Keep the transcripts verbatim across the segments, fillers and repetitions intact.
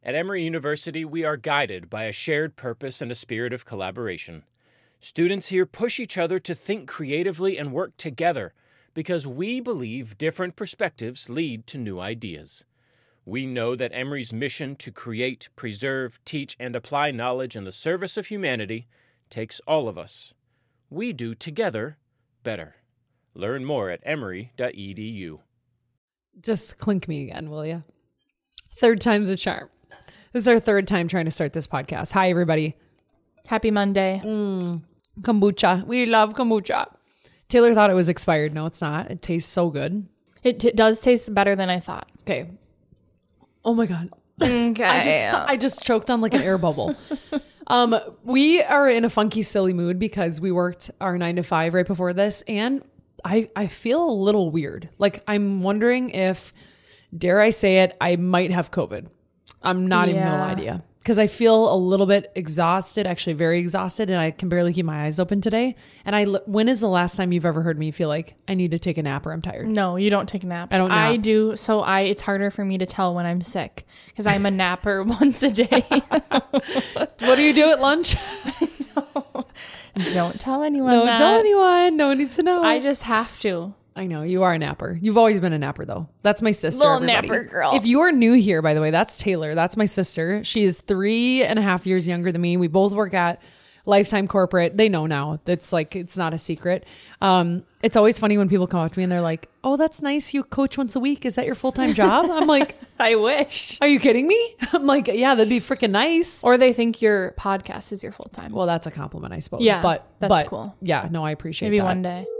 At Emory University, we are guided by a shared purpose and a spirit of collaboration. Students here push each other to think creatively and work together because we believe different perspectives lead to new ideas. We know that Emory's mission to create, preserve, teach, and apply knowledge in the service of humanity takes all of us. We do together better. Learn more at emory dot e d u. Just clink me again, will you? Third time's a charm. This is our third time trying to start this podcast. Hi, everybody. Happy Monday. Mm, kombucha. We love kombucha. Taylor thought it was expired. No, it's not. It tastes so good. It t- does taste better than I thought. Okay. Oh my God. Okay. I just, I just choked on like an air bubble. Um, we are in a funky, silly mood because we worked our nine to five right before this. And I, I feel a little weird. Like I'm wondering if, dare I say it, I might have COVID. I'm not yeah. even going to lie to you. Because I feel a little bit exhausted, actually very exhausted, and I can barely keep my eyes open today. And I, when is the last time you've ever heard me feel like I need to take a nap or I'm tired? No, you don't take naps. I don't nap. I do. So I, it's harder for me to tell when I'm sick because I'm a napper once a day. What do you do at lunch? No, don't tell anyone. No, that. tell anyone. No one needs to know. So I just have to. I know you are a napper. You've always been a napper though. That's my sister. Little everybody. napper girl. If you are new here, by the way, that's Taylor. That's my sister. She is three and a half years younger than me. We both work at Lifetime Corporate. They know now. That's like, it's not a secret. Um, it's always funny when people come up to me and they're like, oh, that's nice. You coach once a week. Is that your full-time job? I'm like, I wish. Are you kidding me? I'm like, yeah, that'd be freaking nice. Or they think your podcast is your full time. Well, that's a compliment, I suppose. Yeah, but that's but, cool. Yeah, no, I appreciate Maybe that. one day.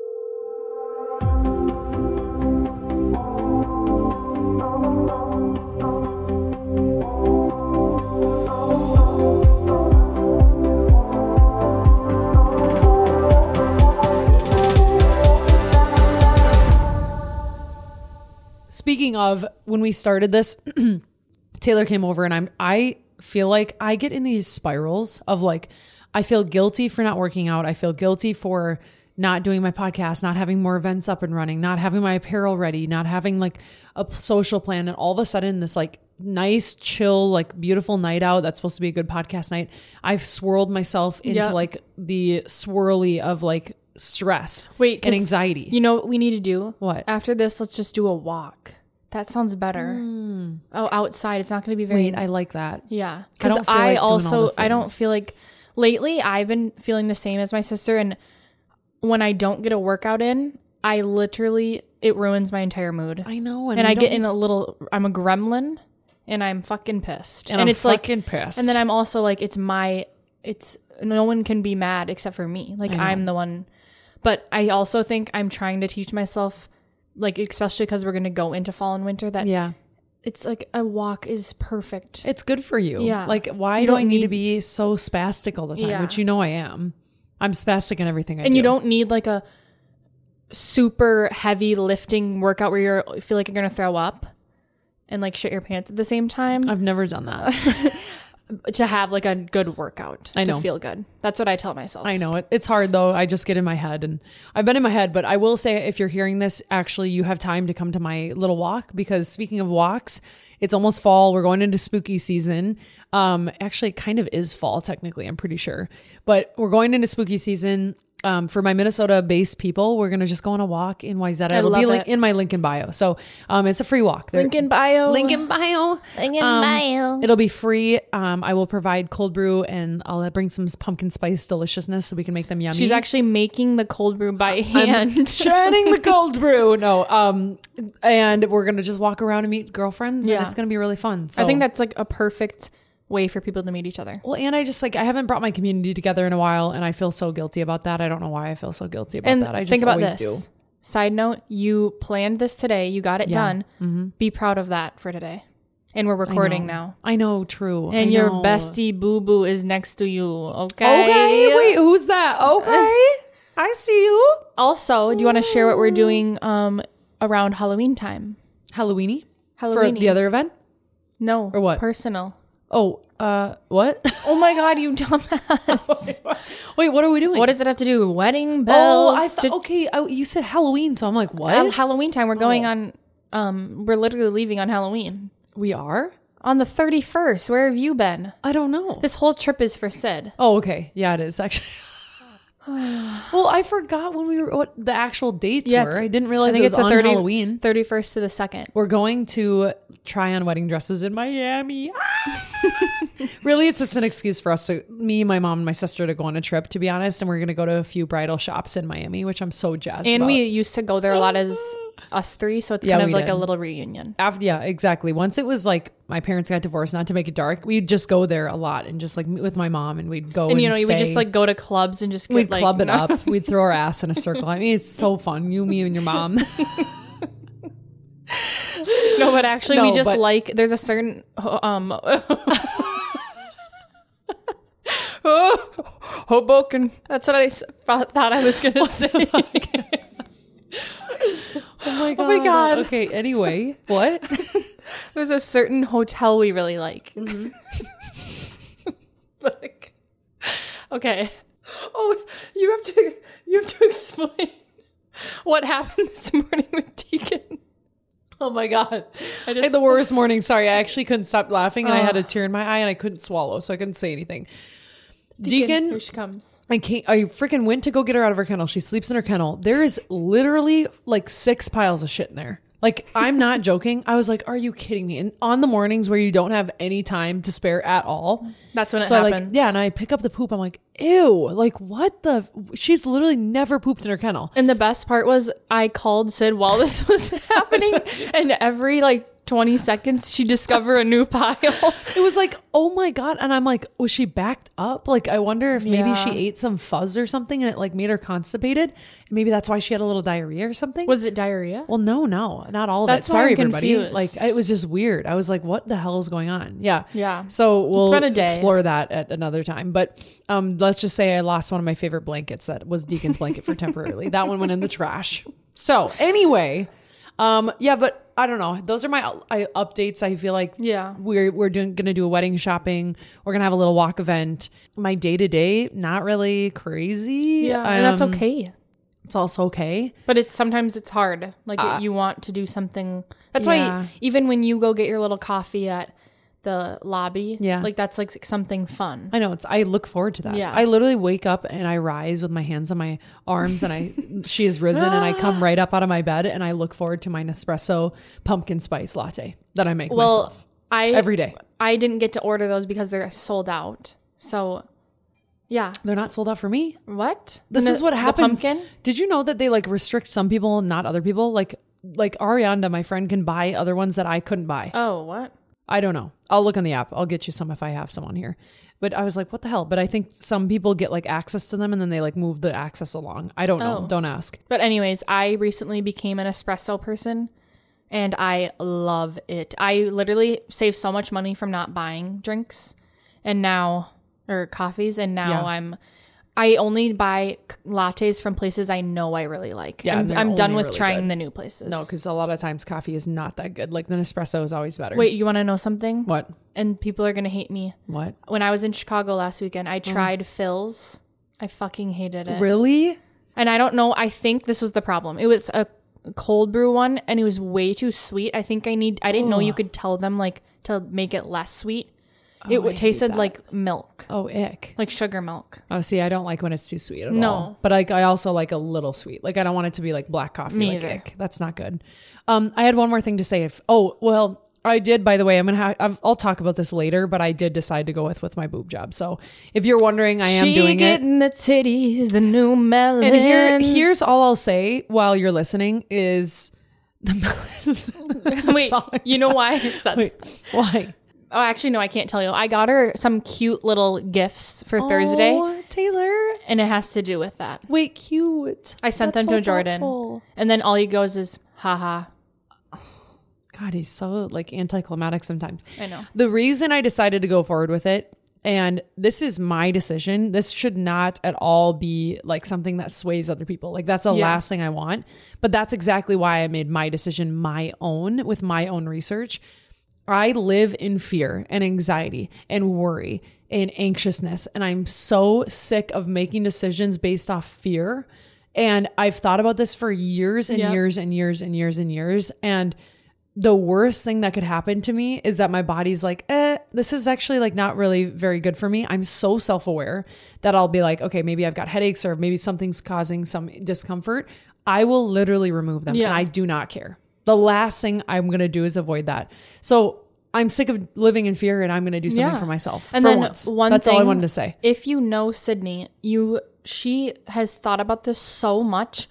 Speaking of, when we started this, Taylor came over and I'm, I feel like I get in these spirals of like, I feel guilty for not working out. I feel guilty for not doing my podcast, not having more events up and running, not having my apparel ready, not having like a social plan. And all of a sudden this like nice, chill, like beautiful night out that's supposed to be a good podcast night, I've swirled myself into yep. like the swirly of like stress Wait, and anxiety. You know what we need to do? What? After this, let's just do a walk. That sounds better. Mm. Oh, outside. It's not going to be very... Wait, I like that. Yeah. I Because don't feel I, like also, I don't things. feel like... Lately, I've been feeling the same as my sister. And when I don't get a workout in, I literally... It ruins my entire mood. I know. And, and I get in a little... I'm a gremlin. And I'm fucking pissed. And, and I'm it's fucking like, pissed. And then I'm also like, it's my... It's... No one can be mad except for me. Like, I'm the one... But I also think I'm trying to teach myself, like, especially because we're going to go into fall and winter, that yeah, it's like a walk is perfect. it's good for you. Yeah. Like, why You do don't I need, need- to be so spastic all the time? Yeah. Which you know I am. I'm spastic in everything I and do. you don't need like a super heavy lifting workout where you're, you feel like you're going to throw up and like shit your pants at the same time I've never done that. to have like a good workout I know. to feel good. That's what I tell myself. I know it. It's hard though. I just get in my head and I've been in my head, but I will say if you're hearing this, actually you have time to come to my little walk because speaking of walks, it's almost fall. We're going into spooky season. Um, actually it kind of is fall technically, I'm pretty sure, but we're going into spooky season. Um, for my Minnesota based people, we're going to just go on a walk in Wayzata. I It'll be love link- it. in my link in bio. So, um, it's a free walk. There- Link in bio. Link in bio. Link in Um, bio. It'll be free. Um, I will provide cold brew and I'll bring some pumpkin spice deliciousness so we can make them yummy. She's actually making the cold brew by hand. churning the cold brew. No, um, and we're gonna just walk around and meet girlfriends, Yeah. and it's gonna be really fun. So I think that's like a perfect way for people to meet each other. well, and I just like I haven't brought my community together in a while, and I feel so guilty about that. I don't know why I feel so guilty about And that. I just think about always this. do. Side note, you planned this today. You got it Yeah. done. Mm-hmm. Be proud of that for today. And we're recording now. I know, true. And I your know. bestie boo boo is next to you. Okay. Okay, wait, who's that? Okay, I see you. Also, do you want to share what we're doing um around Halloween time? Halloweeny for Halloweeny. the other event. No. Or what? Personal. Oh, uh, what? Oh my God, you dumbass. Wait, what are we doing? What does it have to do with wedding Oh, bells? I thought, to- okay. I, you said Halloween, so I'm like, what? Uh, Halloween time. We're going Oh. on, um, we're literally leaving on Halloween. We are? On the thirty-first. Where have you been? I don't know. This whole trip is for Sid. Oh, okay. Yeah, it is actually. Well, I forgot when we were what the actual dates Yeah, were. it's- I didn't realize I think it was it's the on thirty Halloween. thirty-first to the second. We're going to try on wedding dresses in Miami. Really, it's just an excuse for us to, me, my mom, and my sister to go on a trip, to be honest. And we're going to go to a few bridal shops in Miami, which I'm so jazzed And about. we used to go there a lot as us three, so it's Yeah, kind of we like did. a little reunion. After, yeah, exactly. Once it was like my parents got divorced, not to make it dark, we'd just go there a lot and just like meet with my mom, and we'd go and, And you know, we stay. just like go to clubs and just get, We'd like, club it no. up. We'd throw our ass in a circle. I mean, it's so fun. You, me, and your mom. No, but actually, No, we just but- like there's a certain um Hoboken. That's what I s- thought thought I was gonna say. Oh my god. Oh my God. Okay. Anyway, what? There's a certain hotel we really like. Like, okay. Oh, you have to you have to explain what happened this morning with Deacon. Oh my god. I I just had the worst morning. Sorry, I actually couldn't stop laughing, and I had a tear in my eye, and I couldn't swallow, so I couldn't say anything. Deacon, Here she comes. I can't. I freaking went to go get her out of her kennel. She sleeps in her kennel. There is literally like six piles of shit in there. Like, I'm not joking. I was like, "Are you kidding me?" And on the mornings where you don't have any time to spare at all, That's when it so I happens. like, yeah, and I pick up the poop. I'm like, "Ew!" Like, what the? She's literally never pooped in her kennel. And the best part was I called Sid while this was happening, and every like twenty seconds she'd discover a new pile. It was like, oh my god. And I'm like, was she backed up? Like, I wonder if maybe Yeah. she ate some fuzz or something and it like made her constipated. And maybe that's why she had a little diarrhea or something. Was it diarrhea? Well, no, no, not all of That's it. why Sorry, I'm everybody. confused. Like, it was just weird. I was like, what the hell is going on? Yeah. Yeah. So we'll been a day. explore that at another time. But um, let's just say I lost one of my favorite blankets that was Deacon's blanket for temporarily. That one went in the trash. So anyway, um, yeah, but I don't know. Those are my I, updates. I feel like Yeah. we're we're doing gonna do a wedding shopping. We're gonna have a little walk event. My day to day, not really crazy. Yeah, and that's Um, okay. It's also okay. But it's sometimes it's hard. Like Uh, you want to do something. That's yeah. why even when you go get your little coffee at the lobby, Yeah. like that's like something fun. I know it's. I look forward to that. Yeah. I literally wake up and I rise with my hands on my arms, and I she is risen, and I come right up out of my bed, and I look forward to my Nespresso pumpkin spice latte that I make Well, myself I every day. I didn't get to order those because they're sold out. So, yeah. They're not sold out for me. What? This The- is what the happens. pumpkin? Did you know that they like restrict some people, not other people? Like like Arianda, my friend, can buy other ones that I couldn't buy. Oh, what? I don't know. I'll look on the app. I'll get you some if I have some on here. But I was like, what the hell? But I think some people get like access to them and then they like move the access along. I don't know. Oh. Don't ask. But anyways, I recently became an espresso person and I love it. I literally saved so much money from not buying drinks and now or coffees and now Yeah. I'm I only buy c- lattes from places I know I really like. Yeah, I'm, and they're I'm done only with really trying good. the new places. No, because a lot of times coffee is not that good. Like the Nespresso is always better. Wait, you want to know something? What? And people are going to hate me. What? When I was in Chicago last weekend, I tried Phil's. I fucking hated it. Really? And I don't know. I think this was the problem. It was a cold brew one and it was way too sweet. I think I need, I didn't know you could tell them like to make it less sweet. it I w- hate tasted that. like milk, Oh, ick. like sugar milk. Oh, see, I don't like when it's too sweet at No. all. But like, I also like a little sweet. Like, I don't want it to be like black coffee. Me like, either. ick. That's not good. Um, I had one more thing to say. If oh, well, I did. By the way, I'm gonna. Ha- I've, I'll talk about this later. But I did decide to go with with my boob job. So if you're wondering, I am she doing it. getting the titties, the new melons. And here, here's all I'll say while you're listening is the melons. Wait, Sorry. you know why I said Wait, why? Oh, actually, no, I can't tell you. I got her some cute little gifts for Thursday, Oh, Taylor. and it has to do with that. Wait, cute. I sent That's them to so Jordan, thoughtful. and then all he goes is, haha. God, he's so like anticlimactic sometimes. I know. The reason I decided to go forward with it, and this is my decision, this should not at all be like something that sways other people. Like that's the Yeah. last thing I want. But that's exactly why I made my decision my own with my own research. I live in fear and anxiety and worry and anxiousness. And I'm so sick of making decisions based off fear. And I've thought about this for years and Yep. years and years and years and years. And the worst thing that could happen to me is that my body's like, eh, this is actually like not really very good for me. I'm so self-aware that I'll be like, okay, maybe I've got headaches or maybe something's causing some discomfort. I will literally remove them, Yeah. and I do not care. The last thing I'm going to do is avoid that. So I'm sick of living in fear, and I'm going to do something Yeah. for myself. And for then once. one That's thing, all I wanted to say. If you know Sydney, you she has thought about this so much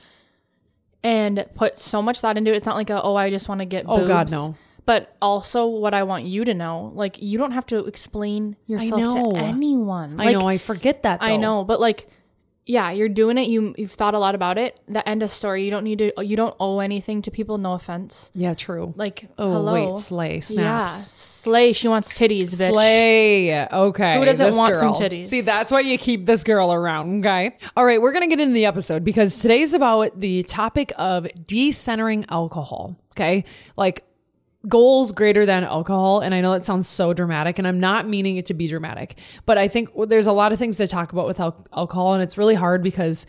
and put so much thought into it. It's not like a, oh, I just want to get boobs. Oh, God, no. But also what I want you to know, like, you don't have to explain yourself know. to anyone. I Like, know. I forget that, though. I know, but like, yeah, you're doing it. You you've thought a lot about it. The end of story. You don't need to. You don't owe anything to people. No offense. Yeah, true. Like, Oh, hello. wait, slay, Yeah, snaps. slay. She wants titties, bitch. Slay. Okay. Who doesn't this want some girl. titties? See, that's why you keep this girl around, okay? All right, we're going to get into the episode because today's about the topic of decentering alcohol, okay? Like, goals greater than alcohol. And I know that sounds so dramatic, and I'm not meaning it to be dramatic, but I think there's a lot of things to talk about with al- alcohol, and it's really hard because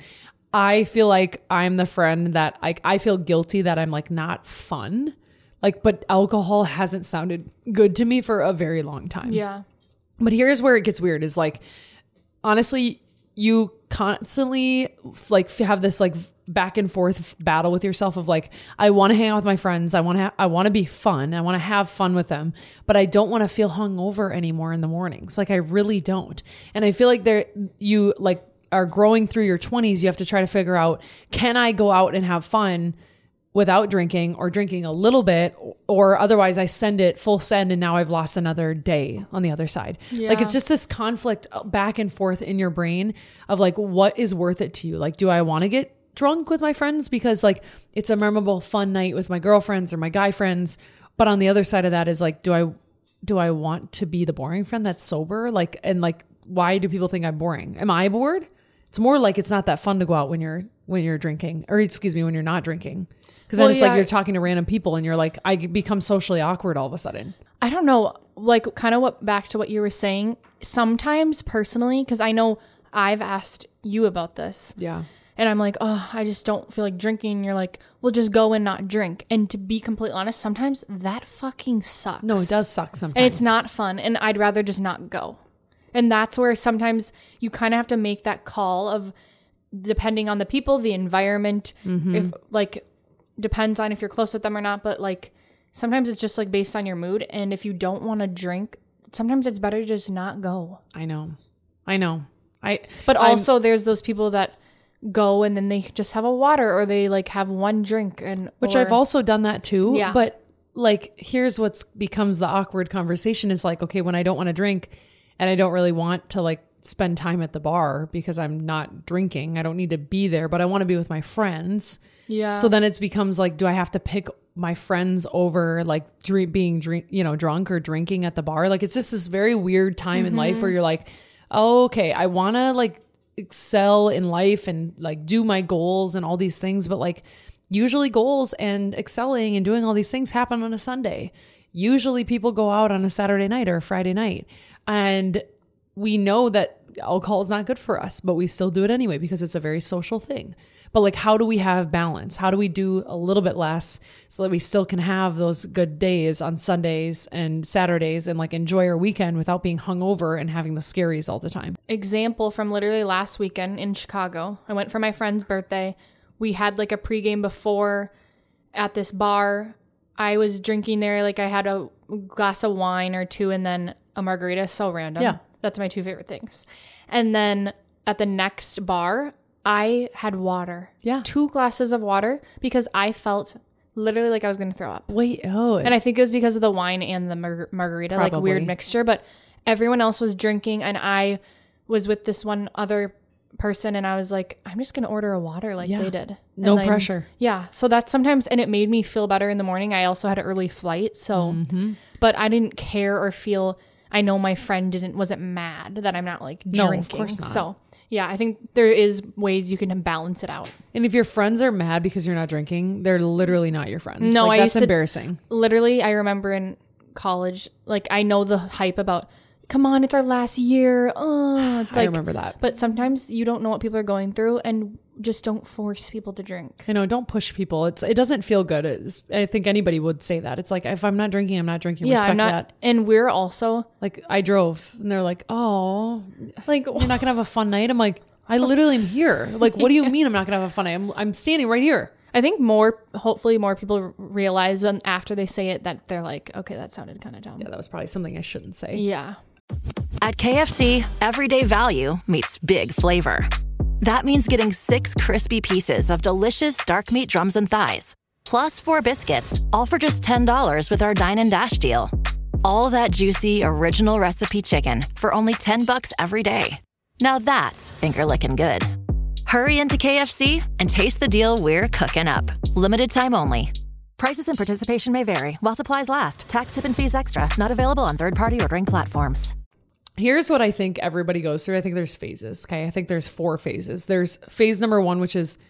I feel like I'm the friend that like I feel guilty that I'm like not fun. Like, but alcohol hasn't sounded good to me for a very long time. Yeah. But here's where it gets weird is like, honestly, you constantly like have this like back and forth battle with yourself of like, I want to hang out with my friends. I want to, ha- I want to be fun. I want to have fun with them, but I don't want to feel hungover anymore in the mornings. Like I really don't. And I feel like there, you like are growing through your twenties. You have to try to figure out, can I go out and have fun without drinking or drinking a little bit, or otherwise I send it full send and now I've lost another day on the other side. Yeah. Like it's just this conflict back and forth in your brain of like, what is worth it to you? Like, do I want to get drunk with my friends because like it's a memorable fun night with my girlfriends or my guy friends? But on the other side of that is like, do I, do I want to be the boring friend that's sober? Like, and like, why do people think I'm boring? Am I bored? It's more like it's not that fun to go out when you're, when you're drinking, or excuse me, when you're not drinking. Because then Well, it's yeah. like you're talking to random people and you're like, I become socially awkward all of a sudden. I don't know, like kind of what back to what you were saying. Sometimes personally, because I know I've asked you about this. Yeah. And I'm like, oh, I just don't feel like drinking. And you're like, well, just go and not drink. And to be completely honest, sometimes that fucking sucks. No, it does suck sometimes. And it's not fun. And I'd rather just not go. And that's where sometimes you kind of have to make that call of depending on the people, the environment, Mm-hmm. if like depends on if you're close with them or not. But like sometimes it's just like based on your mood. And if you don't want to drink, sometimes it's better to just not go. I know. I know. I, But I'm- also there's those people that go and then they just have a water or they like have one drink and which or- I've also done that too. Yeah. But like, here's what's becomes the awkward conversation is like, okay, when I don't want to drink and I don't really want to like spend time at the bar because I'm not drinking, I don't need to be there, but I want to be with my friends. yeah. So then it becomes like, do I have to pick my friends over like drink, being drink, you know, drunk or drinking at the bar? Like, it's just this very weird time in life where you're like, oh, okay, I want to like excel in life and like do my goals and all these things. But like usually goals and excelling and doing all these things happen on a Sunday. Usually people go out on a Saturday night or a Friday night. And we know that alcohol is not good for us, but we still do it anyway because it's a very social thing. But like, how do we have balance? How do we do a little bit less so that we still can have those good days on Sundays and Saturdays and like enjoy our weekend without being hungover and having the scaries all the time? Example from literally last weekend in Chicago. I went for my friend's birthday. We had like a pregame before at this bar. I was drinking there. Like I had a glass of wine or two and then a margarita. So random. Yeah. That's my two favorite things. And then at the next bar, I had water. Yeah. Two glasses of water because I felt literally like I was going to throw up. Wait, oh. And I think it was because of the wine and the mar- margarita, like Probably. weird mixture. But everyone else was drinking and I was with this one other person and I was like, I'm just going to order a water like Yeah. they did. No And then- pressure. Yeah. So that's sometimes, and it made me feel better in the morning. I also had an early flight. So, Mm-hmm. but I didn't care or feel, I know my friend didn't, wasn't mad that I'm not like No, of drinking. course not. So yeah, I think there is ways you can balance it out. And if your friends are mad because you're not drinking, they're literally not your friends. No, like, I that's used to- embarrassing. Literally, I remember in college, like I know the hype about, come on, it's our last year. Oh, it's I like, remember that. but sometimes you don't know what people are going through. And just don't force people to drink. You know, don't push people. It's it doesn't feel good. It's, I think anybody would say that. It's like, if I'm not drinking, I'm not drinking. Yeah, Respect I'm not. that. And we're also Like, I drove and they're like, oh, like, you're not gonna have a fun night. I'm like, I literally am here. Like, what do you mean I'm not gonna have a fun night? I'm I'm standing right here. I think more, hopefully more people realize when after they say it that they're like, okay, that sounded kind of dumb. Yeah, that was probably something I shouldn't say. Yeah. At K F C, everyday value meets big flavor. That means getting six crispy pieces of delicious dark meat drums and thighs, plus four biscuits, all for just ten dollars with our Dine and Dash deal. All that juicy, original recipe chicken for only ten bucks every day. Now that's finger-licking good. Hurry into K F C and taste the deal we're cooking up. Limited time only. Prices and participation may vary while supplies last. Tax, tip, and fees extra. Not available on third-party ordering platforms. Here's what I think everybody goes through. I think there's phases. Okay. I think there's four phases. There's phase number one, which is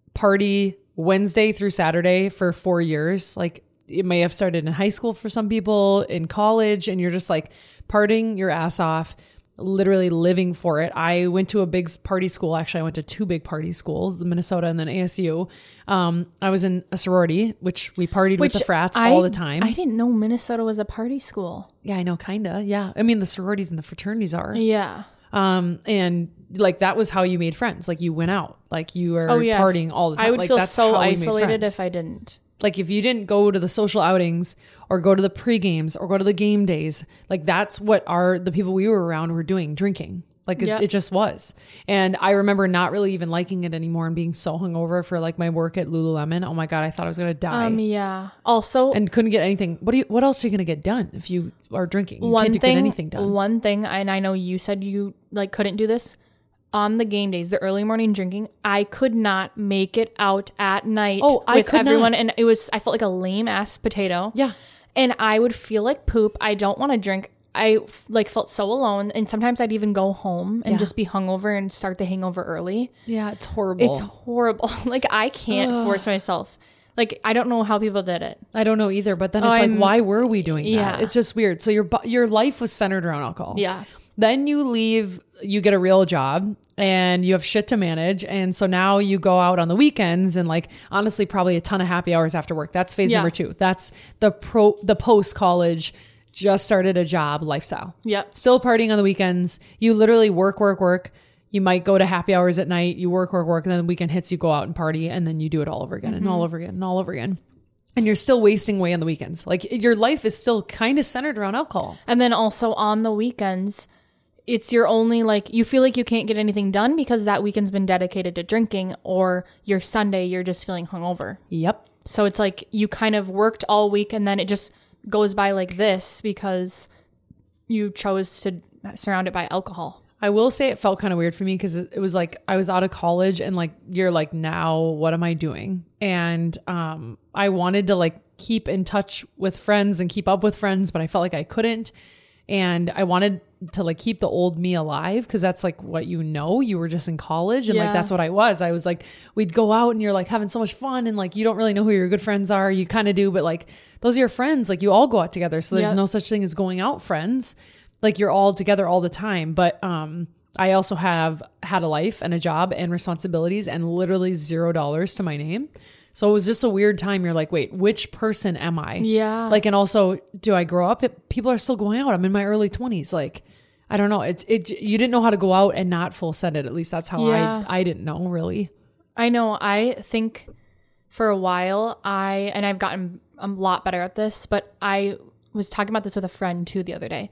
party Wednesday through Saturday for four years. Like, it may have started in high school for some people, in college, and you're just like partying your ass off, literally living for it. I went to a big party school. Actually, I went to two big party schools, the Minnesota and then A S U. Um, I was in a sorority, which we partied Which with the frats I, all the time. I didn't know Minnesota was a party school. Yeah, I know. Kinda. Yeah. I mean, the sororities and the fraternities are. Yeah. Um, and like, that was how you made friends. Like, you went out, like you were Oh, yeah. partying all the time. I would like, feel that's so how we made isolated friends. if I didn't. Like, if you didn't go to the social outings or go to the pre-games or go to the game days, like, that's what our, the people we were around were doing, drinking. Like, it, Yep. it just was. And I remember not really even liking it anymore and being so hungover for like my work at Lululemon. Oh my God, I thought I was going to die. Um, yeah. Also, and couldn't get anything. What do you, what else are you going to get done if you are drinking? You one can't thing, get anything done. one thing, and I know you said you like couldn't do this on the game days, the early morning drinking. I could not make it out at night Oh, I with could everyone, not. and it was I felt like a lame ass potato. Yeah. And I would feel like poop. I don't want to drink. I like felt so alone, and sometimes I'd even go home and Yeah. just be hungover and start the hangover early. Yeah, it's horrible. It's horrible. Like, I can't force myself. Like, I don't know how people did it. I don't know either, but then it's Oh, like, I'm- why were we doing that? Yeah. It's just weird. So your bu- your life was centered around alcohol. Yeah. Then you leave, you get a real job and you have shit to manage. And so now you go out on the weekends and like, honestly, probably a ton of happy hours after work. That's phase Yeah. number two. That's the pro, the post college, just started a job lifestyle. Yep. Still partying on the weekends. You literally work, work, work. You might go to happy hours at night. You work, work, work. And then the weekend hits, you go out and party. And then you do it all over again Mm-hmm. and all over again and all over again. And you're still wasting away on the weekends. Like, your life is still kind of centered around alcohol. And then also on the weekends, it's your only, like, you feel like you can't get anything done because that weekend's been dedicated to drinking, or your Sunday, you're just feeling hungover. Yep. So it's like you kind of worked all week and then it just goes by like this because you chose to surround it by alcohol. I will say it felt kind of weird for me because it, it was like I was out of college and like, you're like, now what am I doing? And um, I wanted to like keep in touch with friends and keep up with friends, but I felt like I couldn't. And I wanted to like keep the old me alive because that's like what you know. You were just in college and Yeah. like that's what I was. I was like, we'd go out and you're like having so much fun and like you don't really know who your good friends are. You kind of do, but like those are your friends. Like you all go out together. So there's Yep. no such thing as going out friends. Like you're all together all the time. But um, I also have had a life and a job and responsibilities and literally zero dollars to my name. So it was just a weird time. You're like, wait, which person am I? Yeah. Like, and also, do I grow up? It, people are still going out. I'm in my early twenties. Like, I don't know. It's it. You didn't know how to go out and not full send it. At least that's how Yeah. I I didn't know really. I know. I think for a while, I, and I've gotten a lot better at this, but I was talking about this with a friend too the other day.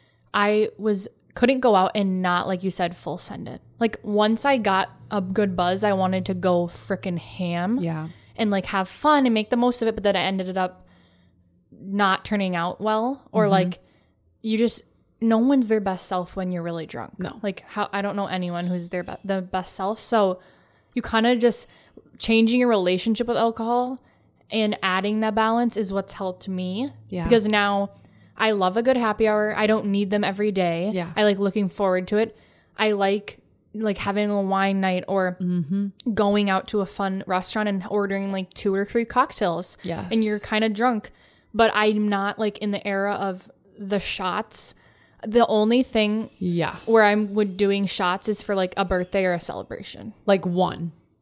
I was, couldn't go out and not, like you said, full send it. Like once I got a good buzz, I wanted to go freaking ham. Yeah. And like have fun and make the most of it, but then I ended up not turning out well, or Mm-hmm. like you just, no one's their best self when you're really drunk. No. Like how, I don't know anyone who's their be- the best self. So you kind of just changing your relationship with alcohol and adding that balance is what's helped me. Yeah. Because now I love a good happy hour. I don't need them every day. Yeah. I like looking forward to it. I like like having a wine night or Mm-hmm. going out to a fun restaurant and ordering like two or three cocktails. Yes. And you're kind of drunk. But I'm not like in the era of the shots. The only thing Yeah. where I'm would doing shots is for like a birthday or a celebration. Like one.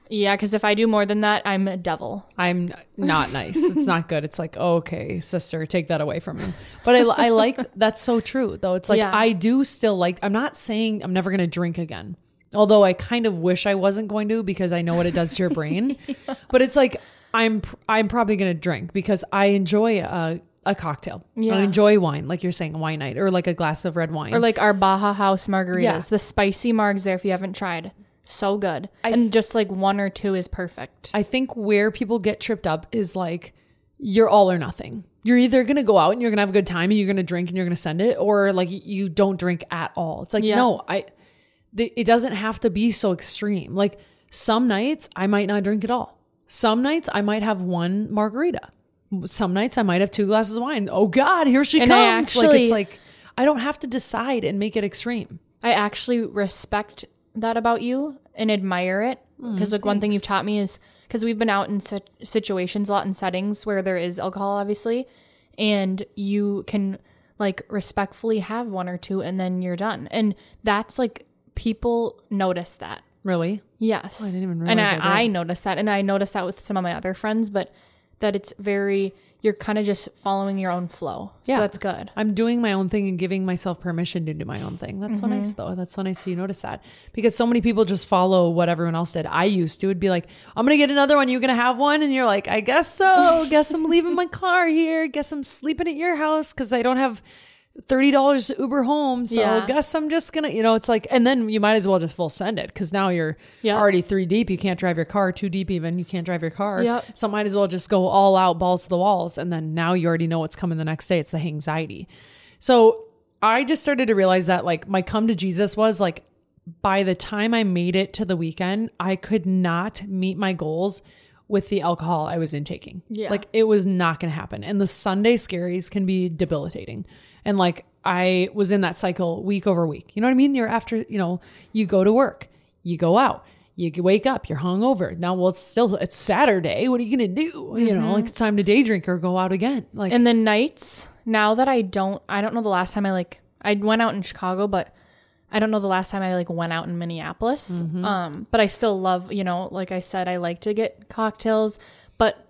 Yeah, because if I do more than that, I'm a devil. I'm not nice. It's not good. It's like, okay, sister, take that away from me. But I, I like, that's so true though. It's like, Yeah. I do still like, I'm not saying I'm never going to drink again. Although I kind of wish I wasn't going to, because I know what it does to your brain. Yeah. But it's like, I'm, I'm probably going to drink because I enjoy a, a cocktail. Yeah. I enjoy wine, like you're saying, a wine night, or like a glass of red wine. Or like our Baja House margaritas. Yeah. The spicy margs there if you haven't tried. So good. I and just like one or two is perfect. I think where people get tripped up is like, you're all or nothing. You're either going to go out and you're going to have a good time and you're going to drink and you're going to send it, or like you don't drink at all. It's like, Yeah. no, I, th- it doesn't have to be so extreme. Like some nights I might not drink at all. Some nights I might have one margarita. Some nights I might have two glasses of wine. Oh God, here she And I comes. like actually- it's like, I don't have to decide and make it extreme. I actually respect that about you and admire it. Because like one thing you've taught me is, because we've been out in sit- situations a lot, in settings where there is alcohol, obviously, and you can like respectfully have one or two and then you're done. And that's like, people notice that. Really? Yes. I didn't even And realize I, I did. I noticed that. And I noticed that with some of my other friends, but that it's very, you're kind of just following your own flow. So Yeah. that's good. I'm doing my own thing and giving myself permission to do my own thing. That's Mm-hmm. so nice though. That's so nice you notice that, because so many people just follow what everyone else did. I used to, it'd be like, I'm going to get another one. You're going to have one. And you're like, I guess so. Guess I'm leaving my car here. Guess I'm sleeping at your house because I don't have thirty dollars to Uber home. So Yeah. guess I'm just going to, you know, it's like, and then you might as well just full send it, because now you're Yeah. already three deep. You can't drive your car, two deep even. You can't drive your car. Yep. So might as well just go all out, balls to the walls. And then now you already know what's coming the next day. It's the anxiety. So I just started to realize that like my come to Jesus was like, by the time I made it to the weekend, I could not meet my goals with the alcohol I was intaking. Yeah. Like it was not going to happen. And the Sunday scaries can be debilitating. And like I was in that cycle week over week. You know what I mean? You're after, you know, you go to work, you go out, you wake up, you're hungover. Now, well, it's still, it's Saturday. What are you going to do? You know, like it's time to day drink or go out again. Like, And the nights, now that I don't, I don't know the last time I like, I went out in Chicago, but I don't know the last time I like went out in Minneapolis. Um, but I still love, you know, like I said, I like to get cocktails, but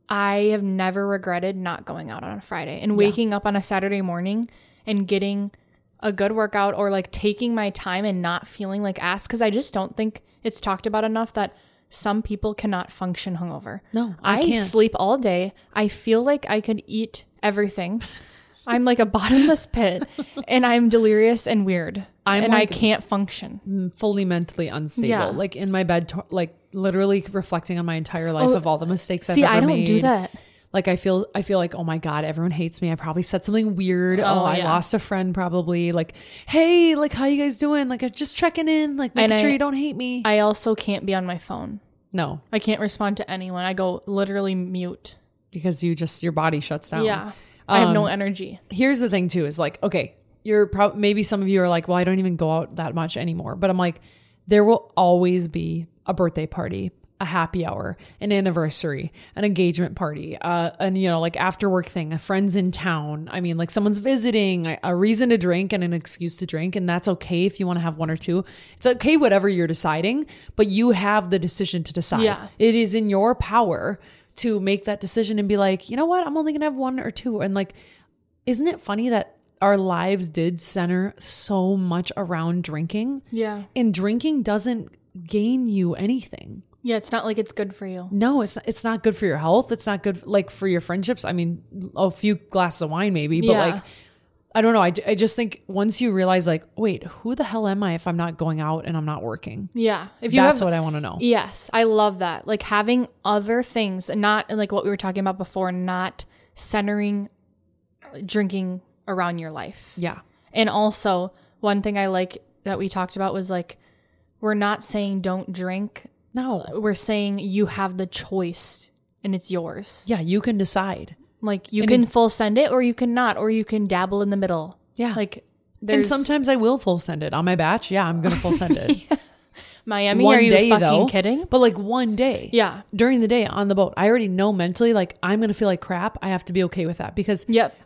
I have never regretted not going out on a Friday and waking up on a Saturday morning and getting a good workout, or like taking my time and not feeling like ass. Cause I just don't think it's talked about enough that some people cannot function hungover. No, I I, can't. sleep all day. I feel like I could eat everything. I'm like a bottomless pit and I'm delirious and weird. I'm and like- I can't function. fully mentally unstable, Yeah. like in my bed, to- like literally reflecting on my entire life Oh, of all the mistakes I've See, ever I don't made. do that. Like I feel, I feel like, oh my God, everyone hates me. I probably said something weird. Oh, Oh, I yeah. lost a friend probably. Like, hey, like how you guys doing? Like just checking in, like making And sure I- you don't hate me. I also can't be on my phone. no, I can't respond to anyone. I go literally mute. because you just, your body shuts down. Yeah. I have no Um, energy. Here's the thing too, is like, okay, you're probably, maybe some of you are like, well, I don't even go out that much anymore. But I'm like, there will always be a birthday party, a happy hour, an anniversary, an engagement party, uh, and you know, like after work thing, a friend's in town. I mean, like someone's visiting, a, a reason to drink and an excuse to drink. And that's okay if you want to have one or two. It's okay, whatever you're deciding, but you have the decision to decide. Yeah. It is in your power to make that decision and be like, you know what? I'm only going to have one or two. And like, isn't it funny that our lives did center so much around drinking? Yeah. And drinking doesn't gain you anything. Yeah. It's not like it's good for you. No, it's it's not good for your health. It's not good like for your friendships. I mean, a few glasses of wine maybe, but Yeah. like, I don't know. I, I just think once you realize like, wait, who the hell am I if I'm not going out and I'm not working? Yeah. If you That's have, what I want to know. Yes, I love that. Like having other things, and not like what we were talking about before, not centering drinking around your life. Yeah. And also, one thing I like that we talked about was like, we're not saying don't drink. No. We're saying you have the choice and it's yours. Yeah, you can decide. Like you And can it- full send it or you can not, or you can dabble in the middle. Yeah. Like And there's sometimes I will full send it on my batch. Yeah, I'm going to full send it. Miami, one are you day fucking though, kidding? But like one day. Yeah. During the day on the boat, I already know mentally like I'm going to feel like crap. I have to be okay with that because Yep.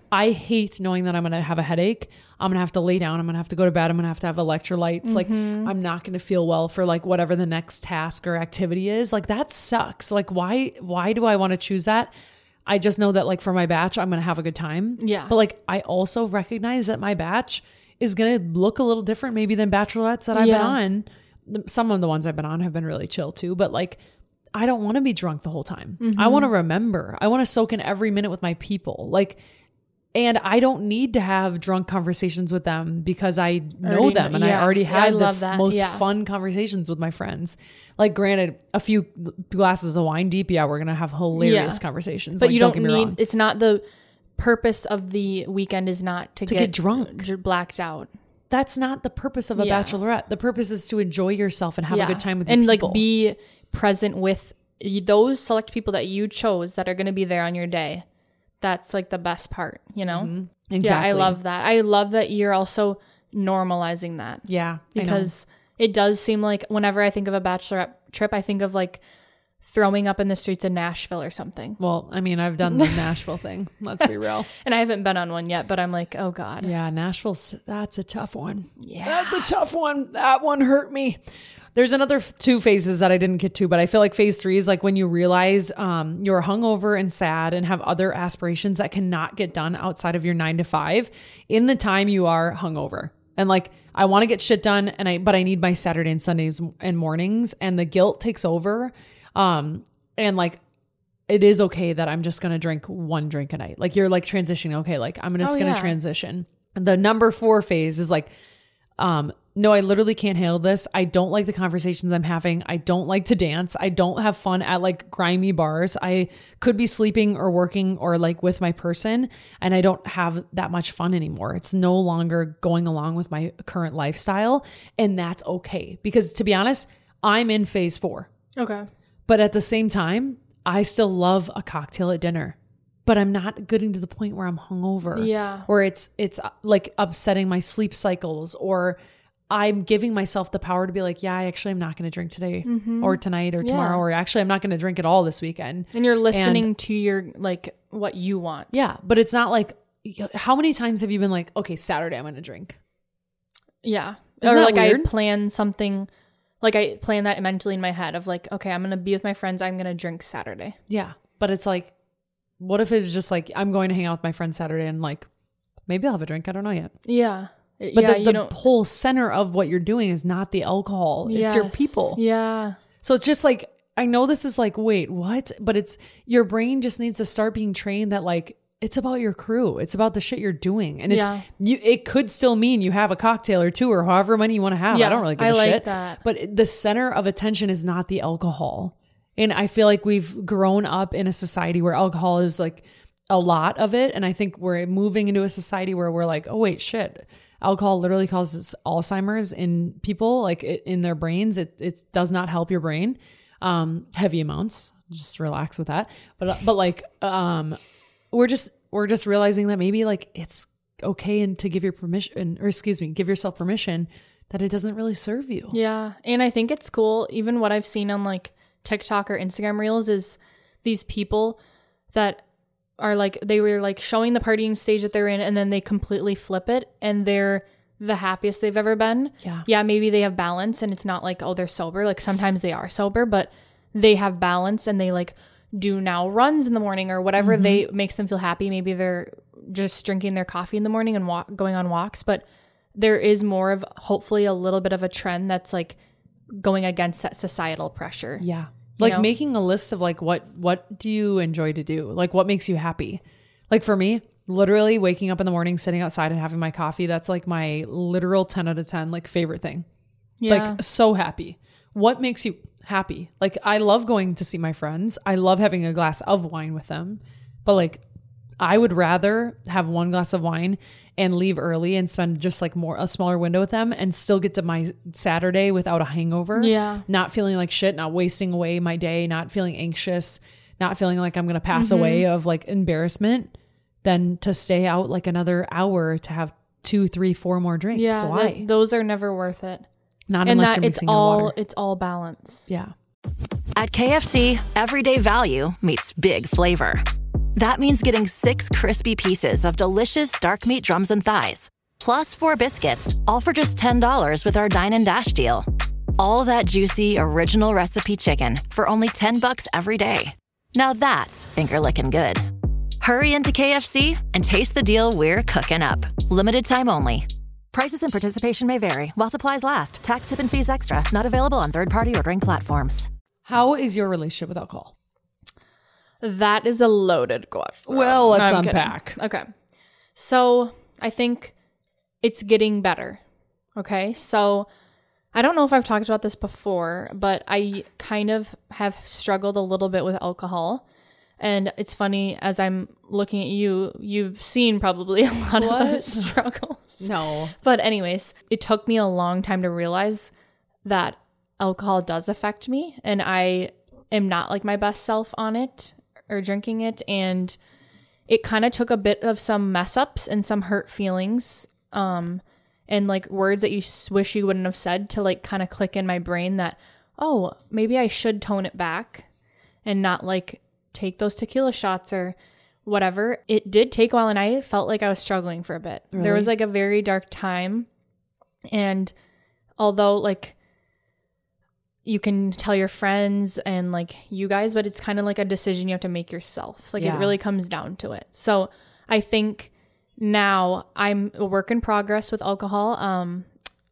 I hate knowing that I'm going to have a headache. I'm going to have to lay down. I'm going to have to go to bed. I'm going to have to have electrolytes. Mm-hmm. Like I'm not going to feel well for like whatever the next task or activity is. Like that sucks. Like why, why do I want to choose that? I just know that like for my batch, I'm going to have a good time. Yeah. But like, I also recognize that my batch is going to look a little different maybe than bachelorettes that I've Yeah. been on. Some of the ones I've been on have been really chill too, but like, I don't want to be drunk the whole time. Mm-hmm. I want to remember. I want to soak in every minute with my people. Like, and I don't need to have drunk conversations with them because I know Already them know- and yeah. I already Yeah, had I the love f- that. most Yeah. fun conversations with my friends. Like granted, a few glasses of wine deep, yeah, we're going to have hilarious Yeah. conversations. But like, you don't, get me need, wrong. it's not the purpose of the weekend is not to, To get, get drunk. dr- blacked out. That's not the purpose of a Yeah. bachelorette. The purpose is to enjoy yourself and have Yeah. a good time with your and people. like be present with y- those select people that you chose that are going to be there on your day. That's like the best part, you know? Mm-hmm. Exactly. Yeah, I love that. I love that you're also normalizing that. Yeah. I know. Because it does seem like whenever I think of a bachelorette trip, I think of like throwing up in the streets of Nashville or something. Well, I mean, I've done the Nashville thing. Let's be real. And I haven't been on one yet, but I'm like, oh God. Yeah, Nashville's, that's a tough one. Yeah. That's a tough one. That one hurt me. There's another f- two phases that I didn't get to, but I feel like phase three is like when you realize um, you're hungover and sad and have other aspirations that cannot get done outside of your nine to five in the time you are hungover. And like, I want to get shit done, and I but I need my Saturday and Sundays and mornings, and the guilt takes over. Um, and like, it is okay that I'm just going to drink one drink a night. Like you're like transitioning. Okay. Like I'm just Oh, going to yeah. transition. The number four phase is like, um, no, I literally can't handle this. I don't like the conversations I'm having. I don't like to dance. I don't have fun at like grimy bars. I could be sleeping or working or like with my person, and I don't have that much fun anymore. It's no longer going along with my current lifestyle, and that's okay. Because to be honest, I'm in phase four. Okay. But at the same time, I still love a cocktail at dinner, but I'm not getting to the point where I'm hungover. Yeah. Or it's, it's uh, like upsetting my sleep cycles, or I'm giving myself the power to be like, yeah, I actually am not going to drink today or tonight or tomorrow, or actually I'm not going to drink at all this weekend. And you're listening to your, like, what you want. Yeah. But it's not like, how many times have you been like, okay, Saturday I'm going to drink? Yeah. Isn't or that like weird? I plan something, like I plan that mentally in my head of like, okay, I'm going to be with my friends. I'm going to drink Saturday. Yeah. But it's like, what if it was just like, I'm going to hang out with my friends Saturday and like, maybe I'll have a drink. I don't know yet. Yeah. But yeah, the, you the don't, whole center of what you're doing is not the alcohol. It's your Yes. people. Yeah. So it's just like, I know this is like, wait, what? But it's, your brain just needs to start being trained that like, it's about your crew. It's about the shit you're doing. And it's, Yeah. you, it could still mean you have a cocktail or two or however many you want to have. Yeah, I don't really give I a like shit. that. But it- the center of attention is not the alcohol. And I feel like we've grown up in a society where alcohol is like a lot of it. And I think we're moving into a society where we're like, oh, wait, shit. Alcohol literally causes Alzheimer's in people, like it, in their brains. It it does not help your brain. Um, heavy amounts. Just relax with that. But but like um, we're just we're just realizing that maybe like it's okay and to give your permission, or excuse me, give yourself permission that it doesn't really serve you. Yeah. And I think it's cool. Even what I've seen on like TikTok or Instagram reels is these people that are like, they were like showing the partying stage that they're in, and then they completely flip it and they're the happiest they've ever been. Yeah. Yeah. Maybe they have balance and it's not like, oh, they're sober. Like sometimes they are sober, but they have balance and they like do now runs in the morning or whatever Mm-hmm. they makes them feel happy. Maybe they're just drinking their coffee in the morning and walk, going on walks, but there is more of hopefully a little bit of a trend that's like going against that societal pressure. Yeah. Like know? making a list of like, what, what do you enjoy to do? Like what makes you happy? Like for me, literally waking up in the morning, sitting outside and having my coffee. That's like my literal ten out of ten, like favorite thing. Yeah. Like so happy. What makes you happy? Like I love going to see my friends. I love having a glass of wine with them, but like I would rather have one glass of wine and leave early and spend just like more, a smaller window with them and still get to my Saturday without a hangover. Yeah. Not feeling like shit, not wasting away my day, not feeling anxious, not feeling like I'm going to pass away of like embarrassment, than to stay out like another hour to have two, three, four more drinks. Yeah. Why? that- those are never worth it. Not And unless that you're it's mixing in all, water. it's all balance. Yeah. At K F C, everyday value meets big flavor. That means getting six crispy pieces of delicious dark meat drums and thighs, plus four biscuits, all for just ten dollars with our Dine and Dash deal. All that juicy, original recipe chicken for only ten bucks every day. Now that's finger-licking good. Hurry into K F C and taste the deal we're cooking up. Limited time only. Prices and participation may vary while supplies last. Tax, tip, and fees extra. Not available on third-party ordering platforms. How is your relationship with alcohol? That is a loaded question. Well, let's I'm unpack. kidding. Okay. So I think it's getting better. Okay. So I don't know if I've talked about this before, but I kind of have struggled a little bit with alcohol. And it's funny, as I'm looking at you, you've seen probably a lot What? of those struggles. No. But anyways, it took me a long time to realize that alcohol does affect me, and I am not like my best self on it or drinking it. And it kind of took a bit of some mess ups and some hurt feelings, um, and like words that you wish you wouldn't have said to like kind of click in my brain that, oh, maybe I should tone it back and not like take those tequila shots or whatever. It did take a while, and I felt like I was struggling for a bit. Really? There was like a very dark time. And although like you can tell your friends and like you guys, but it's kind of like a decision you have to make yourself. Like Yeah. it really comes down to it. So I think now I'm a work in progress with alcohol. Um,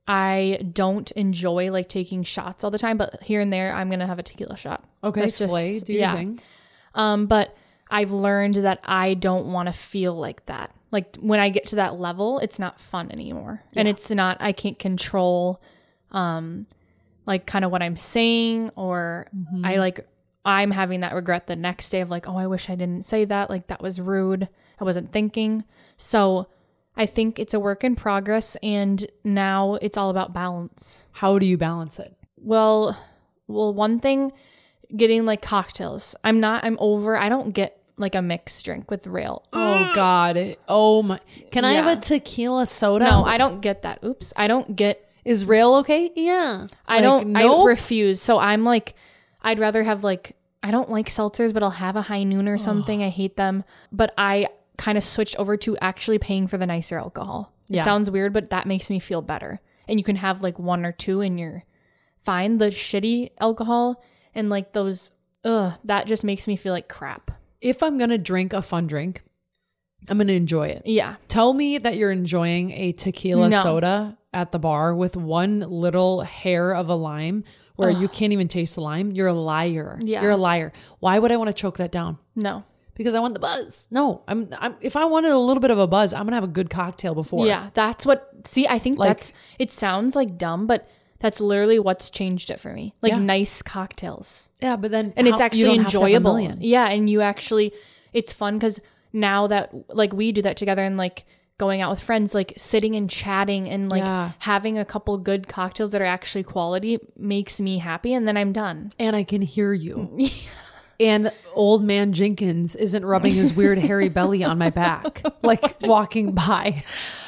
I don't enjoy like taking shots all the time, but here and there I'm going to have a tequila shot. Okay, That's just- slay. Do your yeah. thing. Um, but I've learned that I don't want to feel like that. Like when I get to that level, it's not fun anymore. And it's not, I can't control, um, like kind of what I'm saying, or I like, I'm having that regret the next day of like, oh, I wish I didn't say that. Like that was rude. I wasn't thinking. So I think it's a work in progress, and now it's all about balance. How do you balance it? Well, well, one thing, getting like cocktails. I'm not, I'm over, I don't get like a mixed drink with rail. Oh God. Oh my. Can I Yeah. have a tequila soda? No, I don't get that. Oops. I don't get, Is rail okay? Yeah. I Like, don't, nope. I refuse. So I'm like, I'd rather have like, I don't like seltzers, but I'll have a High Noon or something. I hate them. But I kind of switched over to actually paying for the nicer alcohol. It Yeah. sounds weird, but that makes me feel better. And you can have like one or two and you're fine. The shitty alcohol and like those, ugh, that just makes me feel like crap. If I'm going to drink a fun drink, I'm going to enjoy it. Yeah. Tell me that you're enjoying a tequila No. soda at the bar with one little hair of a lime where you can't even taste the lime. You're a liar. Yeah. You're a liar. Why would I want to choke that down? No. Because I want the buzz. No, I'm, I'm if I wanted a little bit of a buzz, I'm going to have a good cocktail before. Yeah. That's what, see, I think Like- that's, it sounds like dumb, but that's literally what's changed it for me. Like Yeah. nice cocktails. Yeah, but then And it's how- you actually don't have to have a enjoyable. million. Yeah. And you actually, it's fun because now that like we do that together and like going out with friends, like sitting and chatting and like Yeah. having a couple good cocktails that are actually quality makes me happy. And then I'm done. And I can hear you. And old man Jenkins isn't rubbing his weird hairy belly on my back, like walking by.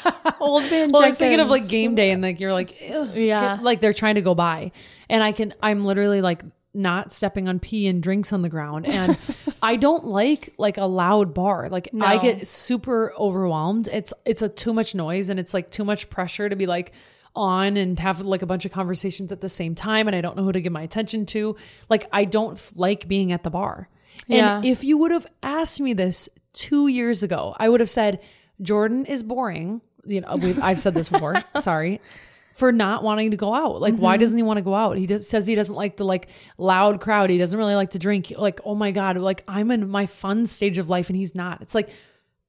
Old man Well, I was thinking of like Jenkins. game day and like you're like, "Ew," Yeah. get- like they're trying to go by. And I can, I'm literally like not stepping on pee and drinks on the ground. And I don't like like a loud bar. Like I No. get super overwhelmed. It's, it's a too much noise and it's like too much pressure to be like on and have like a bunch of conversations at the same time. And I don't know who to give my attention to. Like I don't f- like being at the bar. And Yeah. if you would have asked me this two years ago, I would have said, Jordan is boring. You know, we've, I've said this before. Sorry. For not wanting to go out. Like, why doesn't he want to go out? He does, says he doesn't like the like loud crowd. He doesn't really like to drink. Like, oh my God, like I'm in my fun stage of life and he's not. It's like,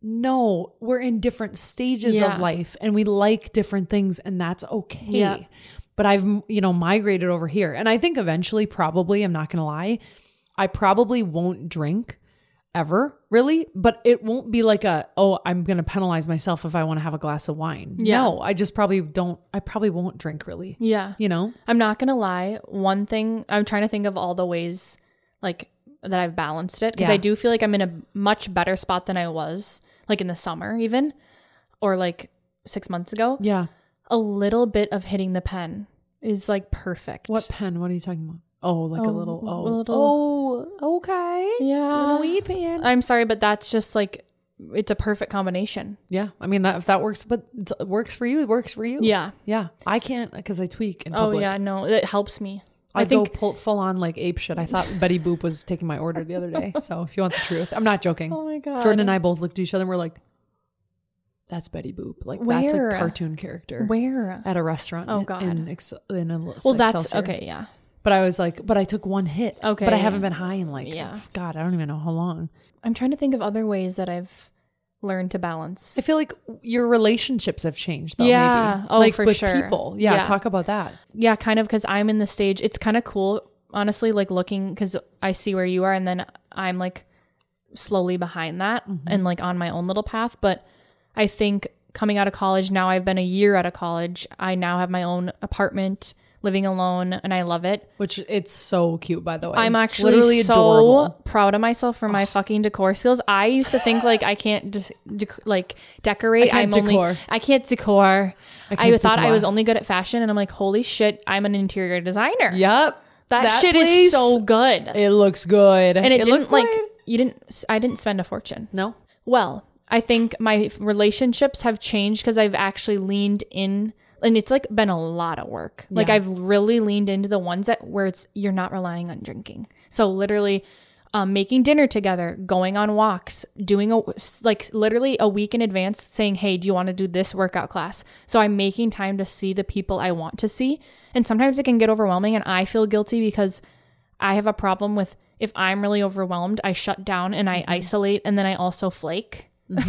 no, we're in different stages Yeah. of life and we like different things and that's okay. Yeah. But I've, you know, migrated over here. And I think eventually, probably, I'm not going to lie, I probably won't drink ever, really. But it won't be like a, oh, I'm going to penalize myself if I want to have a glass of wine. Yeah. No, I just probably don't, I probably won't drink really. Yeah. You know? I'm not going to lie. One thing, I'm trying to think of all the ways like that I've balanced it because Yeah. I do feel like I'm in a much better spot than I was like in the summer even, or like six months ago. Yeah. A little bit of hitting the pen is like perfect. What pen? What are you talking about? Oh, like Oh, a little. Oh, a little- oh, okay. Yeah. Little wee pan. I'm sorry, but that's just like, it's a perfect combination. Yeah, I mean that if that works, but it works for you, it works for you. Yeah. yeah. I can't because I tweak in Oh public. yeah, no, it helps me. I, I think go pull, full on like ape shit. I thought Betty Boop was taking my order the other day. So if you want the truth, I'm not joking. Oh my God. Jordan and I both looked at each other and we're like, "That's Betty Boop. Like that's Where? a cartoon character." Where? At a restaurant. Oh, in- God. In, Ex- in a, Well, that's Excelsior. okay. Yeah. But I was like, but I took one hit. Okay. But I haven't been high in like, Yeah. God, I don't even know how long. I'm trying to think of other ways that I've learned to balance. I feel like your relationships have changed though. Yeah. Maybe. Oh, like for with sure. people. Yeah, Yeah. Talk about that. Yeah, kind of, because I'm in the stage. It's kind of cool, honestly, like looking, because I see where you are, and then I'm like slowly behind that Mm-hmm. and like on my own little path. But I think coming out of college, now I've been a year out of college. I now have my own apartment, living alone, and I love it. Which it's so cute, by the way. I'm actually literally so adorable. proud of myself for my fucking decor skills. I used to think like I can't just dec- like decorate. I can't I'm decor. only I can't decor. I, can't thought I decor. was only good at fashion, and I'm like, holy shit, I'm an interior designer. Yep. That, shit place, is so good. It looks good. And it, looks didn't like good. you didn't I didn't spend a fortune. No. Well, I think my relationships have changed because I've actually leaned in, and it's like been a lot of work. Like Yeah. I've really leaned into the ones that where it's you're not relying on drinking. So literally um, making dinner together, going on walks, doing a like literally a week in advance saying, hey, do you want to do this workout class? So I'm making time to see the people I want to see. And sometimes it can get overwhelming, and I feel guilty because I have a problem with if I'm really overwhelmed, I shut down and I isolate, and then I also flake.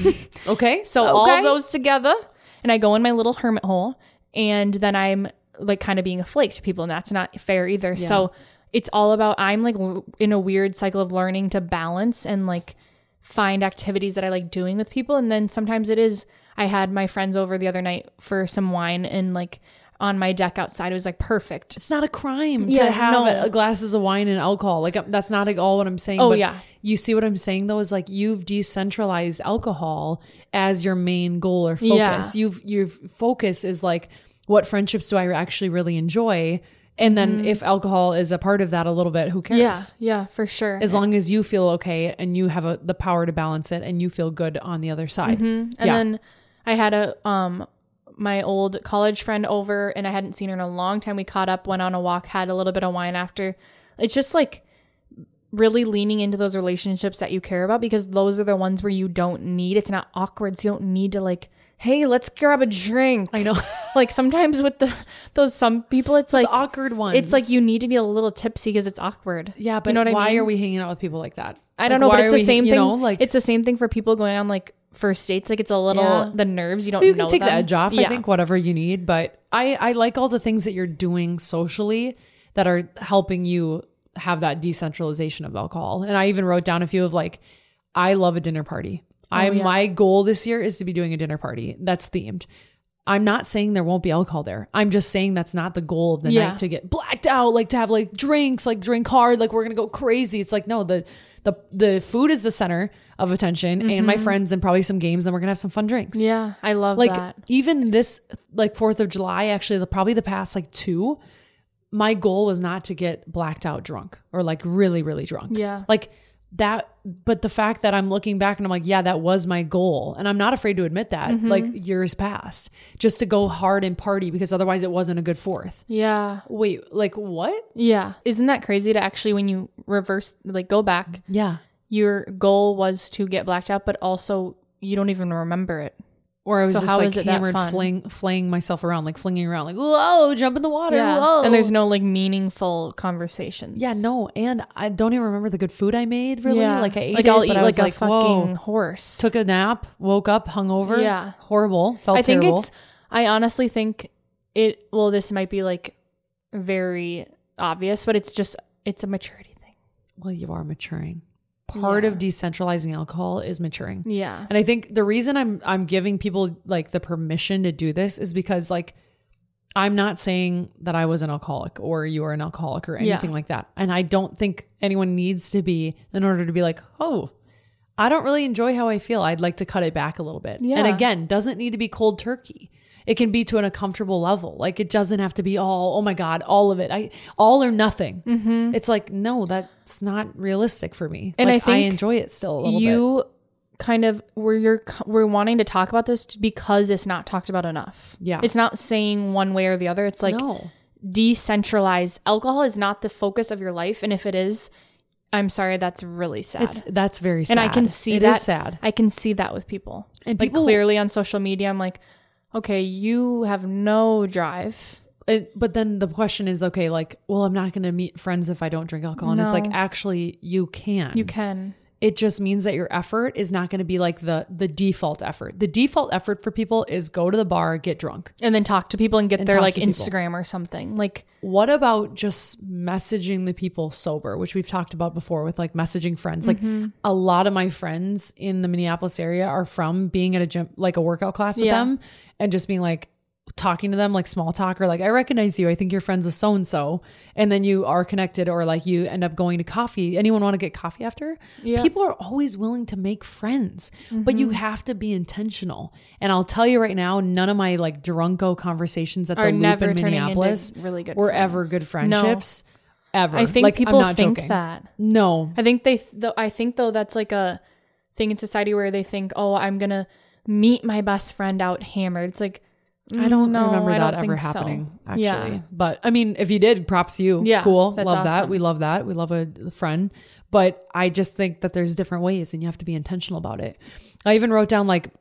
Okay. So okay. all of those together, and I go in my little hermit hole, and then I'm like kind of being a flake to people, and that's not fair either. So it's all about, I'm like l- in a weird cycle of learning to balance and like find activities that I like doing with people. And then sometimes it is, I had my friends over the other night for some wine, and like on my deck outside, it was like perfect. It's not a crime Yeah, to have no. a glasses of wine and alcohol. Like um, that's not all what I'm saying. Oh, but yeah. You see what I'm saying though is like you've decentralized alcohol as your main goal or focus. Yeah. You've your focus is like what friendships do I actually really enjoy, and then if alcohol is a part of that a little bit, who cares? Yeah, yeah, for sure. As long as you feel okay and you have a, the power to balance it and you feel good on the other side. And yeah. then I had a um my old college friend over, and I hadn't seen her in a long time. We caught up, went on a walk, had a little bit of wine after. It's just like really leaning into those relationships that you care about, because those are the ones where you don't need, it's not awkward. So you don't need to like, hey, let's grab a drink. I know. Like sometimes with the those some people, it's like the awkward ones. it's like you need to be a little tipsy because it's awkward. Yeah, but you know what why I mean? are we hanging out with people like that? I don't Like, know, but why it's are the we- same you thing. know, like It's the same thing for people going on like first dates. Like it's a little Yeah. the nerves. You don't. you can know take the them. edge off. Yeah. I think whatever you need, but I I like all the things that you're doing socially that are helping you have that decentralization of alcohol. And I even wrote down a few of like, I love a dinner party. I yeah. my goal this year is to be doing a dinner party that's themed. I'm not saying there won't be alcohol there. I'm just saying that's not the goal of the Yeah. night, to get blacked out, like to have like drinks, like drink hard, like we're gonna go crazy. It's like no, the the the food is the center of attention, and my friends, and probably some games, and we're gonna have some fun drinks. Yeah, I love Like that. even this like fourth of July, actually the, probably the past like two, my goal was not to get blacked out drunk or like really, really drunk. Yeah. Like that, but the fact that I'm looking back and I'm like, yeah, that was my goal. And I'm not afraid to admit that, Mm-hmm. like years past, just to go hard and party, because otherwise it wasn't a good fourth. Yeah, Wait, like what? yeah. Isn't that crazy to actually, when you reverse, like go back, Yeah. your goal was to get blacked out, but also you don't even remember it. Or I was So just how like is it that hammered, fun? fling, flaying myself around, like flinging around, like, whoa, jump in the water. Whoa. And there's no like meaningful conversations. Yeah, no, and I don't even remember the good food I made. Really, Yeah. like I ate like it, I'll but eat I was like a like, fucking whoa. horse. Took a nap, woke up, hungover. Yeah. horrible. Felt I think terrible. it's, I honestly think it, well, this might be like very obvious, but it's just, it's a maturity thing. Well, you are maturing. Part Yeah. of decentralizing alcohol is maturing. Yeah. And I think the reason I'm I'm giving people like the permission to do this is because like I'm not saying that I was an alcoholic or you are an alcoholic or anything Yeah. like that. And I don't think anyone needs to be in order to be like, oh, I don't really enjoy how I feel. I'd like to cut it back a little bit. Yeah. And again, doesn't need to be cold turkey. It can be to an uncomfortable level. Like it doesn't have to be all, oh my God, all of it. I all or nothing. Mm-hmm. It's like, no, that's not realistic for me. And like, I think I enjoy it still a little you bit. kind of where you're we're wanting to talk about this because it's not talked about enough. Yeah. It's not saying one way or the other. It's like No. decentralize. Alcohol is not the focus of your life. And if it is, I'm sorry, that's really sad. It's that's very sad. and I can see it that. is sad. I can see that with people. And like people- clearly on social media, I'm like, okay, you have no drive. It, but then the question is, okay, like, well, I'm not going to meet friends if I don't drink alcohol. And it's like, No. actually, you can. You can. It just means that your effort is not going to be like the the default effort. The default effort for people is go to the bar, get drunk. And then talk to people and get And their talk like to people. Instagram or something. Like, What about just messaging the people sober, which we've talked about before with like messaging friends? Like Mm-hmm. a lot of my friends in the Minneapolis area are from being at a gym, like a workout class with Yeah. them and just being like, talking to them like small talk or like, I recognize you. I think you're friends with so-and-so. And then you are connected or like you end up going to coffee. Anyone want to get coffee after? Yeah. People are always willing to make friends, but you have to be intentional. And I'll tell you right now, none of my like drunko conversations at the Are Loop never in turning into Minneapolis really good were friends. ever good No. friendships. Ever. I think Like, I'm people not think joking. that. No. I think they, though, I think though that's like a thing in society where they think, oh, I'm going to meet my best friend out hammered. It's like, I don't no, remember I that don't ever think so. happening, actually. Yeah. But I mean, if you did, props to you. Yeah, Cool. that's Love that. awesome. We love that. We love a, a friend. But I just think that there's different ways and you have to be intentional about it. I even wrote down like,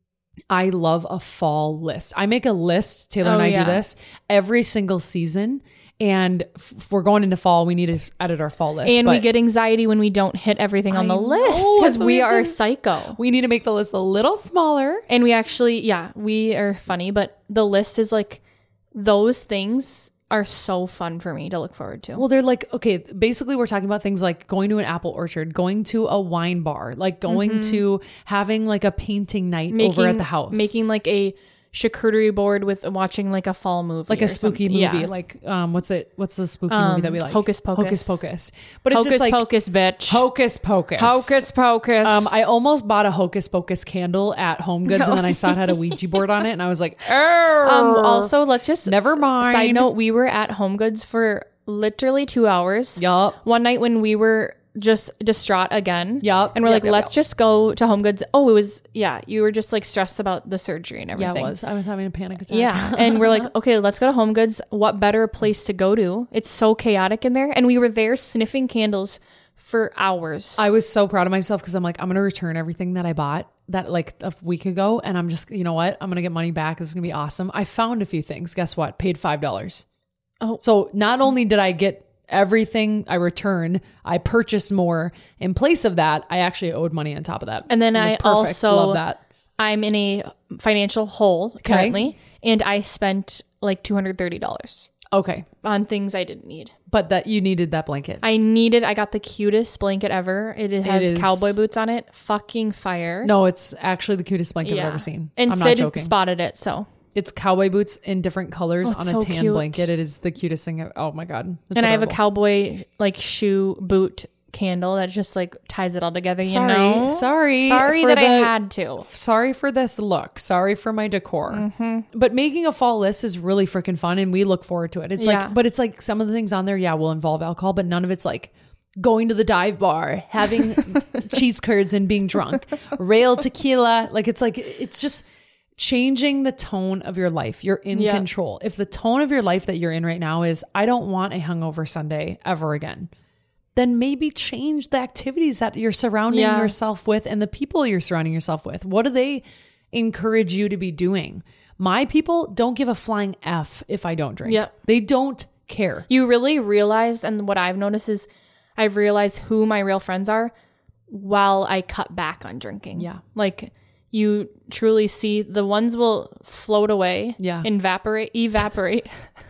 I love a fall list. I make a list, Taylor and Oh, I yeah. do this every single season. And if we're going into fall, we need to edit our fall list. And we but get anxiety when we don't hit everything on I the know, list that's because what we we have are to- psycho. we need to make the list a little smaller. And we actually, yeah, we are funny, but the list is like, those things are so fun for me to look forward to. Well, they're like, okay, basically we're talking about things like going to an apple orchard, going to a wine bar, like going to having like a painting night over at the house. Making like a charcuterie board with watching like a fall movie. like a or spooky something. movie. Yeah. Like, um, what's it? What's the spooky movie that we like? Hocus Pocus. Hocus Pocus. But it's Hocus just like Pocus, bitch. Hocus Pocus. Hocus Pocus. Um, I almost bought a Hocus Pocus candle at Home Goods, and then I saw it had a Ouija board on it, and I was like, oh. Um, also, let's just Never mind. Side note: we were at Home Goods for literally two hours. Yup. One night when we were just distraught again. Yup. And we're Yup, like, yup, let's yup. just go to Home Goods. Oh, it was yeah. You were just like stressed about the surgery and Yeah, everything. it was. I was having a panic attack. Yeah. And we're like, okay, let's go to Home Goods. What better place to go to? It's so chaotic in there. And we were there sniffing candles for hours. I was so proud of myself because I'm like, I'm going to return everything that I bought that like a week ago. And I'm just, you know what? I'm going to get money back. This is going to be awesome. I found a few things. Guess what? Paid five dollars. Oh. So not only did I get everything I returned, I purchased more. In place of that, I actually owed money on top of that. And then I'm I like, perfect. also- love that. I'm in a financial hole currently, and I spent like two hundred thirty dollars Okay. on things I didn't need. But that you needed that blanket. I needed, I got the cutest blanket ever. It has is- cowboy boots on it. Fucking fire. No, it's actually the cutest blanket I've ever seen. And I'm Sid not joking. spotted it, so. It's cowboy boots in different colors Oh, on it's a so tan cute. blanket. It is the cutest thing. I've- Oh my God. It's And I have a adorable. cowboy like shoe boot candle that just like ties it all together, you Sorry. know? Sorry Sorry for that I the- had to. Sorry for this look. Sorry for my decor. Mm-hmm. But making a fall list is really freaking fun and we look forward to it. It's Yeah. like, but it's like some of the things on there, yeah, will involve alcohol, but none of it's like going to the dive bar, having cheese curds and being drunk, rail tequila. Like it's like, it's just changing the tone of your life. You're in Yeah. control. If the tone of your life that you're in right now is, I don't want a hungover Sunday ever again, then maybe change the activities that you're surrounding Yeah. yourself with and the people you're surrounding yourself with. What do they encourage you to be doing? My people don't give a flying F if I don't drink. Yep. They don't care. You really realize, and what I've noticed is I've realized who my real friends are while I cut back on drinking. Yeah. Like you truly see the ones will float away. Yeah. Evaporate, evaporate.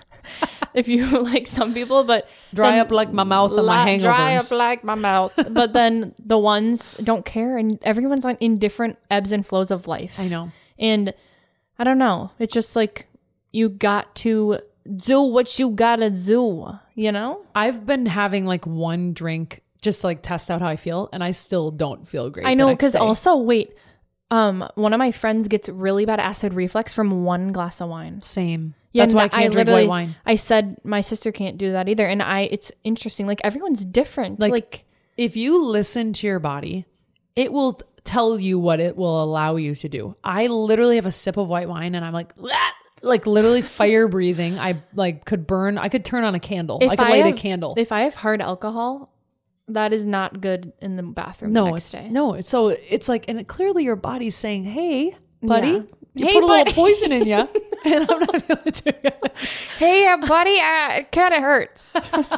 If you like some people, but Dry then up like my mouth and my la- hangovers. Dry up like my mouth. But then the ones don't care, and everyone's on in different ebbs and flows of life. I know. And I don't know. It's just like you got to do what you gotta do, you know? I've been having like one drink just to like test out how I feel and I still don't feel great. I the know, next because day. also, wait, Um, one of my friends gets really bad acid reflux from one glass of wine. Same. Yeah, That's why I and can't drink white wine. I said my sister can't do that either. And I, it's interesting. Like everyone's different. Like, Like, if you listen to your body, it will t- tell you what it will allow you to do. I literally have a sip of white wine and I'm like, "Bleh!" Like literally fire breathing. I like could burn. I could turn on a candle. if I could I light have, a candle. if I have hard alcohol, that is not good in the bathroom. the No, next it's day. no. It's so it's like, and it, clearly your body's saying, "Hey, buddy, Yeah. you Hey, put a buddy." little poison in you," and I'm not able to do it. Hey, uh, buddy, uh, it kind of hurts.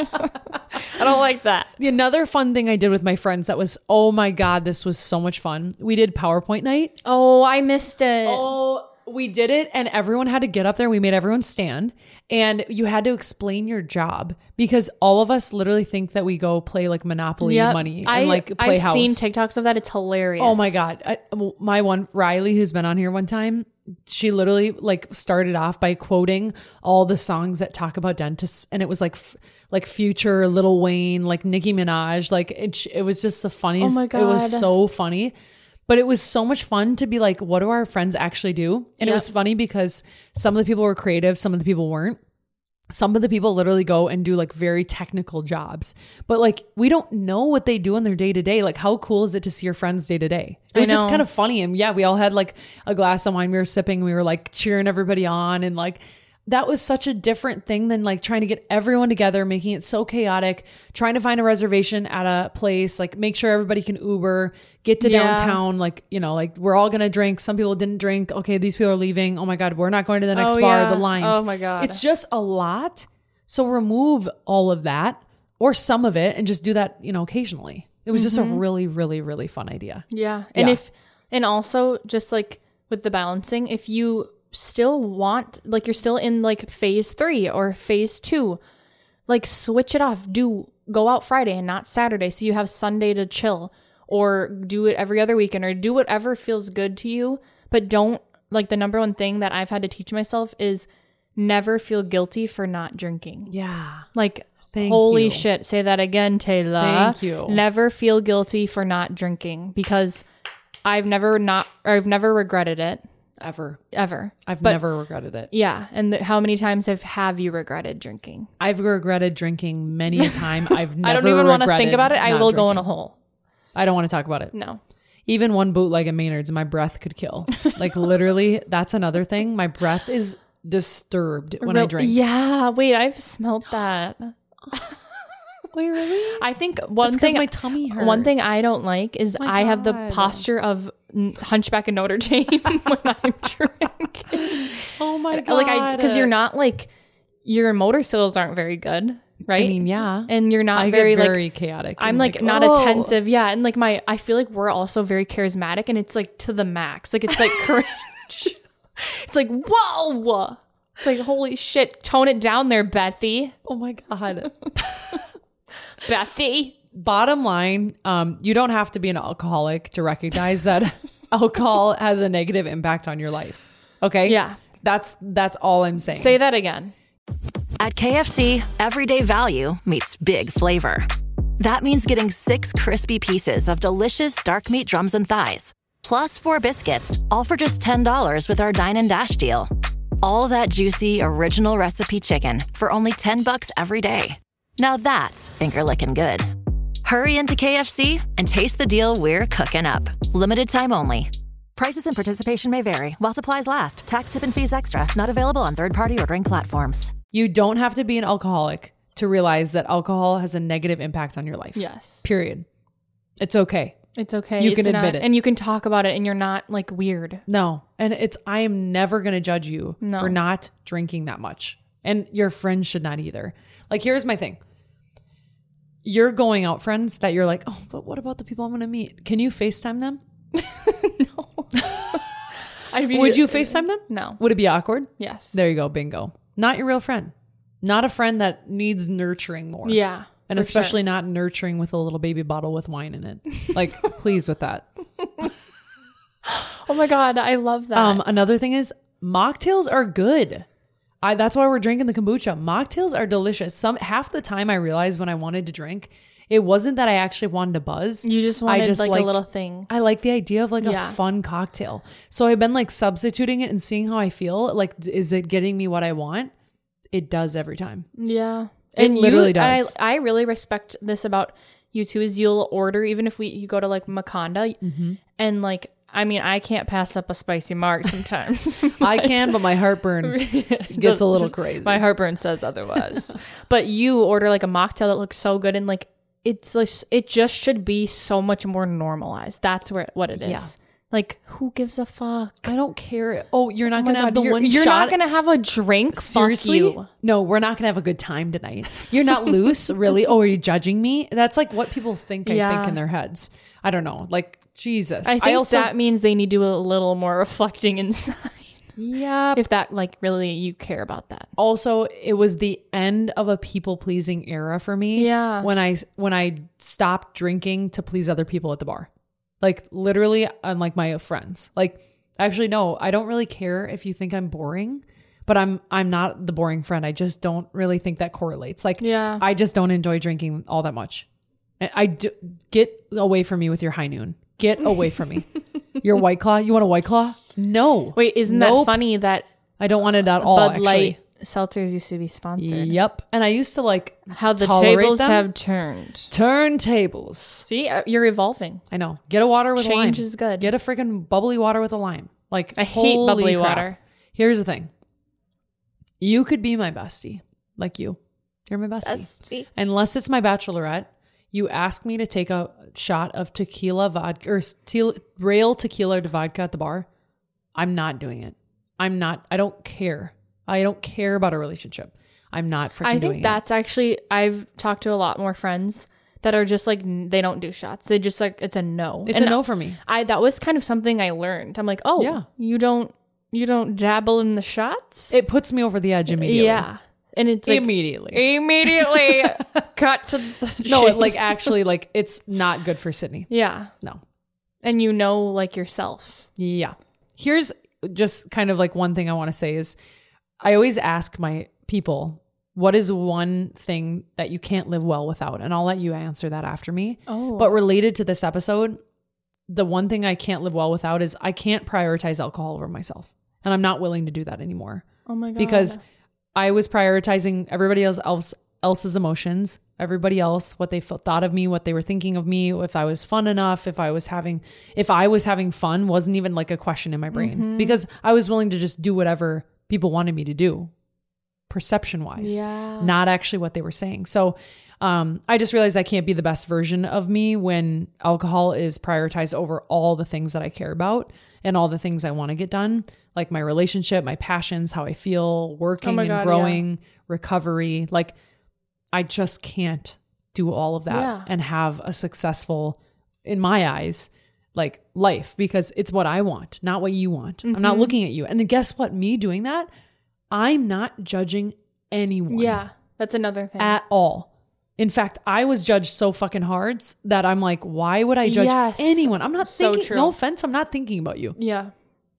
I don't like that. Another fun thing I did with my friends that was, oh my god, this was so much fun. We did PowerPoint night. Oh, I missed it. Oh, we did it, and everyone had to get up there. We made everyone stand, and you had to explain your job because all of us literally think that we go play like Monopoly Yep. money and I, like play I've house. seen TikToks of that. It's hilarious. Oh my god, I, my one Riley, who's been on here one time, she literally like started off by quoting all the songs that talk about dentists, and it was like f- like Future, Lil Wayne, like Nicki Minaj, like it, it was just the funniest. Oh my It was God. so funny. But it was so much fun to be like, what do our friends actually do? And it Yep. was funny because some of the people were creative, some of the people weren't. Some of the people literally go and do like very technical jobs, but like we don't know what they do in their day to day. Like, how cool is it to see your friends day to day? It I was just know. kind of funny. And yeah, we all had like a glass of wine we were sipping. We were like cheering everybody on. And like, that was such a different thing than like trying to get everyone together, making it so chaotic, trying to find a reservation at a place, like make sure everybody can Uber, get to Yeah. downtown. Like, you know, like we're all going to drink. Some people didn't drink. Okay, these people are leaving. Oh my God, we're not going to the next Oh, bar. yeah. The lines. Oh my God. It's just a lot. So remove all of that or some of it and just do that, you know, occasionally. It was just a really, really, really fun idea. Yeah. And Yeah. if, and also just like with the balancing, if you still want, like you're still in like phase three or phase two, like switch it off. Do go out Friday and not Saturday. So you have Sunday to chill, or do it every other weekend, or do whatever feels good to you. But don't, like the number one thing that I've had to teach myself is never feel guilty for not drinking. Yeah. Like, Thank holy you. shit. Say that again, Taylor. Thank you. Never feel guilty for not drinking, because I've never not, or I've never regretted it Ever. ever. I've But- never regretted it. Yeah. And th- how many times have, have you regretted drinking? I've regretted drinking many a time. I've never I don't even want to regretted think about it. I not will go in a drinking. hole. I don't want to talk about it. No. Even one bootleg at Maynard's, my breath could kill. Like literally, that's another thing. My breath is disturbed when I Real- drink. Yeah. Wait, I've smelled that. Wait, really? I think one That's 'cause thing my tummy One thing hurts. I don't like is My I have the God. posture of n- Hunchback of Notre Dame when I'm drinking. Oh my god! Like I, because you're not like, your motor skills aren't very good, right? I mean, yeah. And you're not I very, get very like, chaotic. I'm and like, not oh. attentive. Yeah. And like my, I feel like we're also very charismatic, and it's like to the max. Like it's like cringe. It's like, whoa. It's like, holy shit. Tone it down there, Betsy. Oh my god! Betsy. Bottom line, um, you don't have to be an alcoholic to recognize that alcohol has a negative impact on your life. Okay. Yeah. That's that's all I'm saying. Say that again. At K F C, everyday value meets big flavor. That means getting six crispy pieces of delicious dark meat drums and thighs, plus four biscuits, all for just ten dollars with our Dine and Dash deal. All that juicy, original recipe chicken for only ten bucks every day. Now that's finger-licking good. Hurry into K F C and taste the deal we're cooking up. Limited time only. Prices and participation may vary while supplies last. Tax, tip, and fees extra. Not available on third-party ordering platforms. You don't have to be an alcoholic to realize that alcohol has a negative impact on your life. Yes. Period. It's okay. It's okay. You It's can not- admit it. And you can talk about it, and you're not like weird. No. And it's, I am never going to judge you No. for not drinking that much. And your friends should not either. Like, here's my thing. You're going out friends that you're like, oh, but what about the people I'm going to meet? Can you FaceTime them? I mean, Would you FaceTime them? No. Would it be awkward? Yes. There you go. Bingo. Not your real friend. Not a friend that needs nurturing more. Yeah. And for especially sure. not nurturing with a little baby bottle with wine in it. Like, please with that. Oh my God. I love that. Um, another thing is mocktails are good. I that's why we're drinking the kombucha. Mocktails are delicious. Some half the time I realized when I wanted to drink, It wasn't that I actually wanted to buzz. You just wanted I just like liked- a little thing. I like the idea of like Yeah. a fun cocktail. So I've been like substituting it and seeing how I feel. Like, is it getting me what I want? It does every time. Yeah. It And literally you, does. I, I really respect this about you too, is you'll order, even if we you go to like Maconda Mm-hmm. and like, I mean, I can't pass up a spicy marg sometimes. I can, but my heartburn gets a little crazy. My heartburn says otherwise. But you order like a mocktail that looks so good, and like it's like it just should be so much more normalized. That's where what it is. Yeah. Like, who gives a fuck? I don't care. Oh, you're not Oh my gonna have God, the you're, one you're shot. not gonna have a drink. Seriously? Fuck you. No, we're not gonna have a good time tonight. You're not loose, really. Oh, are you judging me? That's like what people think I Yeah. think in their heads. I don't know. Like, Jesus. I think also that means they need to do a little more reflecting inside. yeah. If that like really you care about that. Also, it was the end of a people pleasing era for me. Yeah. When I when I stopped drinking to please other people at the bar. Like literally, unlike my friends. Like, actually, no, I don't really care if you think I'm boring, but I'm I'm not the boring friend. I just don't really think that correlates. Like, Yeah. I just don't enjoy drinking all that much. I, I do, get away from me with your high noon. Get away from me. Your White Claw. You want a White Claw? No. Wait, isn't Nope. that funny that I don't want it at all. Bud actually. Light seltzers used to be sponsored? Yep. And I used to like How the tolerate tables them. have turned. Turntables. See, uh, you're evolving. I know. Get a water with lime. Change is good. Get a freaking bubbly water with a lime. Like, I hate holy bubbly crap. water. Here's the thing. You could be my bestie, like you. You're my bestie. Unless it's my bachelorette, you ask me to take a shot of tequila vodka or te- rail tequila to vodka at the bar. I'm not doing it. I'm not. I don't care. I don't care about a relationship. I'm not freaking I doing think that's actually, I've talked to a lot more friends that are just like, n- they don't do shots. They just like, it's a no. it. It's And a no for me. I, that was kind of something I learned. I'm like, oh, Yeah. you don't, you don't dabble in the shots? It puts me over the edge immediately. Yeah. And it's like, Immediately. immediately cut to the No, it, chase. like actually, like it's not good for Sydney. yeah. No. And you know, like yourself. Yeah. Here's just kind of like one thing I want to say is I always ask my people, what is one thing that you can't live well without? And I'll let you answer that after me. Oh. But related to this episode, the one thing I can't live well without is I can't prioritize alcohol over myself. And I'm not willing to do that anymore. Oh my God. Because I was prioritizing everybody else, else else's emotions, everybody else, what they f- thought of me, what they were thinking of me, if I was fun enough, if I was having, if I was having fun wasn't even like a question in my brain Mm-hmm. because I was willing to just do whatever people wanted me to do perception wise, Yeah. not actually what they were saying. So, um, I just realized I can't be the best version of me when alcohol is prioritized over all the things that I care about and all the things I want to get done, like my relationship, my passions, how I feel, working Oh my and God, growing, recovery. Like, I just can't do all of that Yeah. and have a successful, in my eyes, like life because it's what I want, not what you want. I'm not looking at you. And then guess what? Me doing that, I'm not judging anyone yeah, that's another thing. at all. In fact, I was judged so fucking hard that I'm like, why would I judge Yes. anyone? I'm not So thinking, true. no offense, I'm not thinking about you. yeah.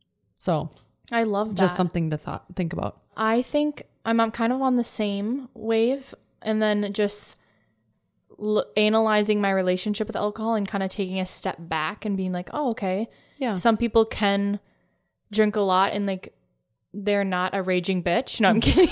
So I love that. just something to thought, think about. I think I'm, I'm kind of on the same wave, and then just l- analyzing my relationship with alcohol and kind of taking a step back and being like, oh, okay. Yeah. Some people can drink a lot and like they're not a raging bitch. No, I'm kidding.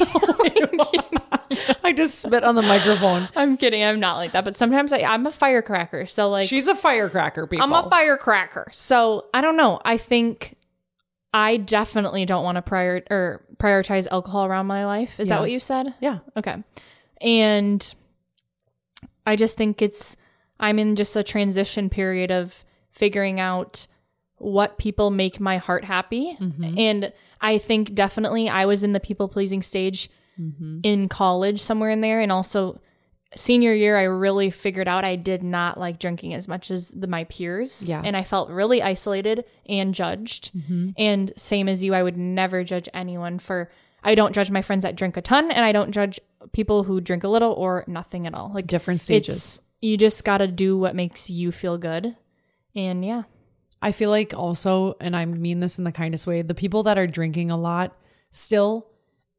I just spit on the microphone. I'm kidding. I'm not like that. But sometimes I, I'm a firecracker. So like, She's a firecracker, people. I'm a firecracker. So I don't know. I think I definitely don't want to prior or prioritize alcohol around my life. Is Yeah. that what you said? Yeah. Okay. And I just think it's, I'm in just a transition period of figuring out what people make my heart happy. Mm-hmm. And I think definitely I was in the people pleasing stage Mm-hmm. in college, somewhere in there. And also senior year, I really figured out I did not like drinking as much as the, my peers. Yeah. And I felt really isolated and judged. Mm-hmm. And same as you, I would never judge anyone for, I don't judge my friends that drink a ton, and I don't judge people who drink a little or nothing at all. Like Different stages. It's, you just got to do what makes you feel good. And yeah. I feel like also, and I mean this in the kindest way, the people that are drinking a lot still,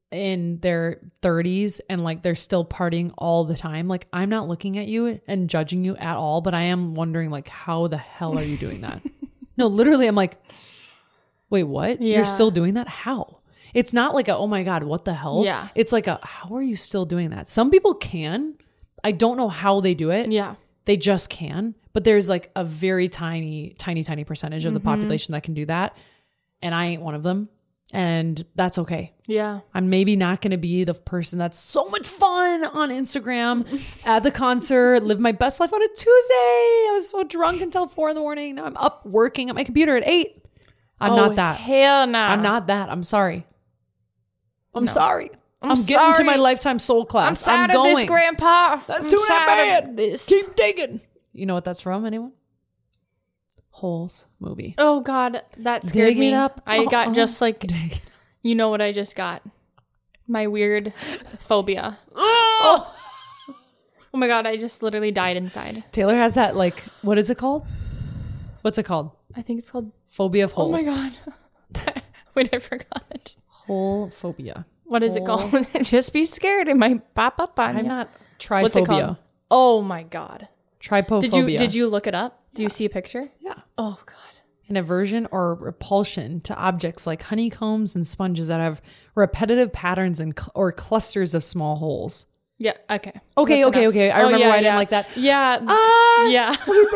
in their thirties and like they're still partying all the time. Like I'm not looking at you and judging you at all, but I am wondering like, how the hell are you doing that? No, literally I'm like, wait, what? Yeah. You're still doing that? How? It's not like a, oh my God, what the hell? Yeah. It's like a, how are you still doing that? Some people can. I don't know how they do it. Yeah. They just can. But there's like a very tiny, tiny, tiny percentage of the Mm-hmm. population that can do that. And I ain't one of them. And that's okay. Yeah. I'm maybe not going to be the person that's so much fun on Instagram at the concert, live my best life on a Tuesday. I was so drunk until four in the morning. Now I'm up working at my computer at eight. I'm Oh, not that. Hell no. I'm not that. I'm sorry. I'm No. sorry. I'm, I'm getting to sorry. my lifetime soul I'm class. sad I'm of going. this, Grandpa. That's I'm too sad bad. of This. Keep digging. You know what that's from? Anyone? Holes movie. Oh God, that scared Dig it me. up. I got Uh-uh. just like, you know what I just got? My weird phobia. Oh! Oh my God, I just literally died inside. Taylor has that like, what is it called? What's it called? I think it's called. Phobia of Oh holes. my God. Wait, I forgot. Hole phobia. What is it Hole. called? Just be scared. It might pop up on I'm you. not What's it triphobia. called? Oh my God. Trypophobia. Did you did you look it up? Do you see a picture? Yeah. Oh God. An aversion or repulsion to objects like honeycombs and sponges that have repetitive patterns and cl- or clusters of small holes. Yeah. Okay. Okay, That's okay, enough. okay. I Oh, remember yeah, why I didn't yeah. like that. Yeah. Ah! Yeah.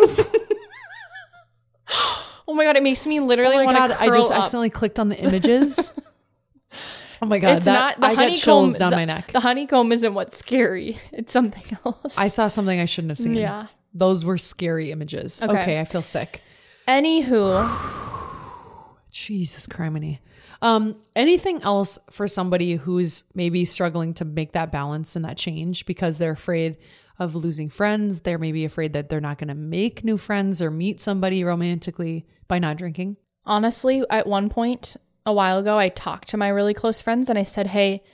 Oh my God, it makes me literally Oh my want God, to I just up. accidentally clicked on the images. Oh my God, It's that, not the I honeycomb. get chills down the, my neck. The honeycomb isn't what's scary. It's something else. I saw something I shouldn't have seen. Yeah. Those were scary images. Okay, Okay. I feel sick. Anywho, Jesus criminy. Um, anything else for somebody who's maybe struggling to make that balance and that change because they're afraid of losing friends? They're maybe afraid that they're not going to make new friends or meet somebody romantically by not drinking. honestly, at one point a while ago, I talked to my really close friends and I said, hey,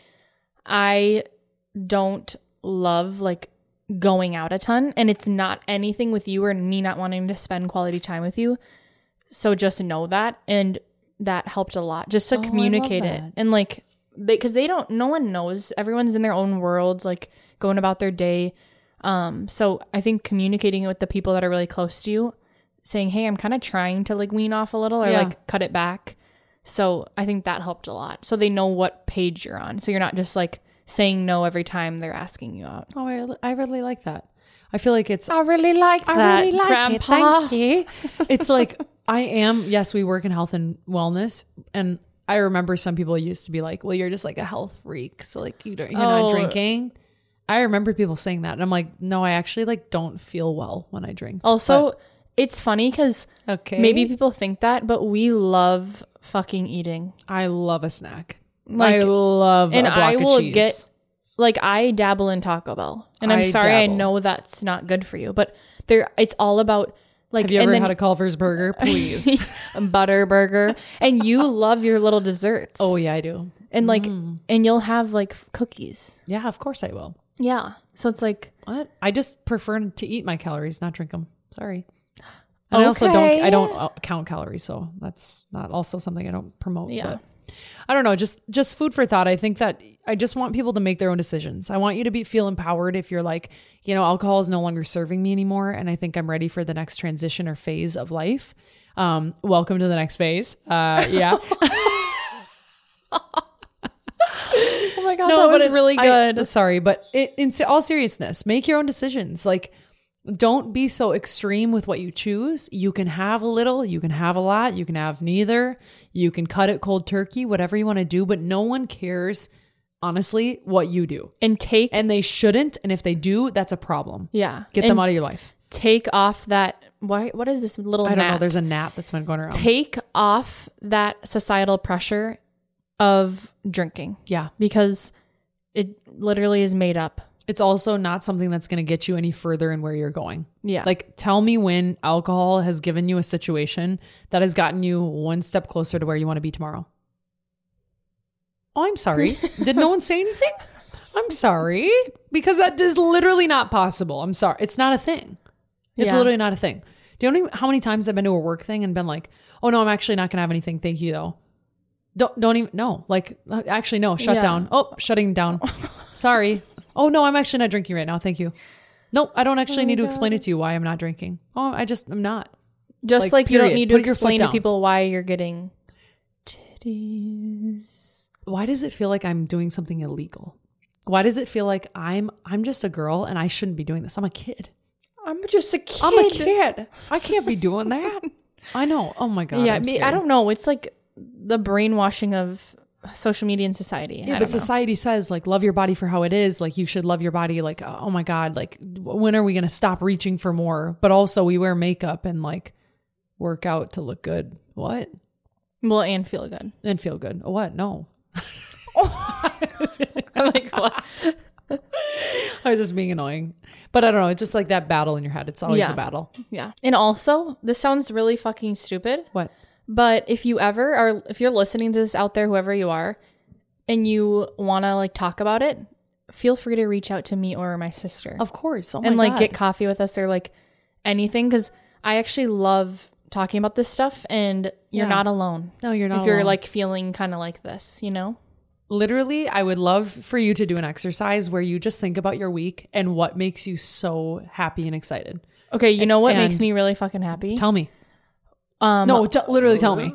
I don't love like going out a ton, and it's not anything with you or me not wanting to spend quality time with you. So just know that. And that helped a lot just to Oh, I love communicate it. that. And like, because they, they don't, no one knows. Everyone's in their own worlds, like going about their day. Um, so I think communicating it with the people that are really close to you, saying, hey, I'm kind of trying to like wean off a little or Yeah. like cut it back. So I think that helped a lot. So they know what page you're on. So you're not just like saying no every time they're asking you out. Oh, I, I really like that. I feel like it's I really like that, Grandpa. you. It's like, I am, yes, we work in health and wellness. And I remember some people used to be like, well, you're just like a health freak. So like, you don't, you're Oh. not drinking. I remember people saying that. And I'm like, no, I actually like don't feel well when I drink. Also, it's funny because But, okay. maybe people think that, but we love fucking eating. I love a snack. Like, I love and a block I of will cheese. get like I dabble in Taco Bell, and I'm I sorry, I dabble. know that's not good for you, but there, it's all about like. Have you and ever then, had a Culver's burger? Please. butter burger? And you love your little desserts. Oh yeah, I do. and like, and you'll have like cookies. Yeah, of course I will. Yeah, so it's like What? I just prefer to eat my calories, not drink them. Sorry. And I also don't. Okay. I don't uh, count calories, so that's not also something I don't promote. Yeah. But I don't know. Just just food for thought. I think that I just want people to make their own decisions. I want you to be feel empowered if you're like, you know, alcohol is no longer serving me anymore, and I think I'm ready for the next transition or phase of life. Um, welcome to the next phase. Uh, yeah. oh my god, that was it- really I- good. sorry, but it, in se- all seriousness, make your own decisions. Like, don't be so extreme with what you choose. You can have a little, you can have a lot, you can have neither. You can cut it cold turkey, whatever you want to do, but no one cares, honestly, what you do. and take And they shouldn't. And if they do, that's a problem. yeah, Get and them out of your life. take off that. Why? What is this little? I don't know. gnat? There's a gnat that's been going around. Take off that societal pressure of drinking yeah. because it literally is made up. It's also not something that's going to get you any further in where you're going. Yeah. Like, tell me when alcohol has given you a situation that has gotten you one step closer to where you want to be tomorrow. Oh, I'm sorry. Did no one say anything? I'm sorry. Because that is literally not possible. I'm sorry. It's not a thing. It's Yeah. literally not a thing. Do you know how many times I've been to a work thing and been like, oh no, I'm actually not going to have anything. Thank you though. Don't don't even no. Like actually no. Shut Yeah. down. Oh, shutting down. Sorry. Oh no, I'm actually not drinking right now. Thank you. Nope, I don't actually Oh need to God. explain it to you why I'm not drinking. Oh, I just I'm not. Just Like, like, you don't period. need to Put your foot explain to down. people why you're getting titties. Why does it feel like I'm doing something illegal? Why does it feel like I'm I'm just a girl and I shouldn't be doing this? I'm a kid. I'm just a kid. I'm a kid. I can't be doing that. I know. Oh my god. Yeah, I'm me- scared. I don't know. It's like the brainwashing of social media and society. Yeah, I but don't know. society says like love your body for how it is. Like you should love your body. Like oh my god. Like when are we gonna stop reaching for more? But also we wear makeup and like work out to look good. What? Well, and feel good. And feel good. What? No. I'm like, what? I was just being annoying. But I don't know. It's just like that battle in your head. It's always Yeah. a battle. Yeah. And also, this sounds really fucking stupid, What? but if you ever are, if you're listening to this out there, whoever you are, and you want to like talk about it, feel free to reach out to me or my sister. Of course. Oh my and like God. get coffee with us or like anything. Cause I actually love talking about this stuff and you're Yeah. not alone. No, you're not If you're alone. like feeling kind of like this, you know? Literally, I would love for you to do an exercise where you just think about your week and what makes you so happy and excited. Okay. You know what makes And- me really fucking happy? Tell me. Um, No, t- literally tell me.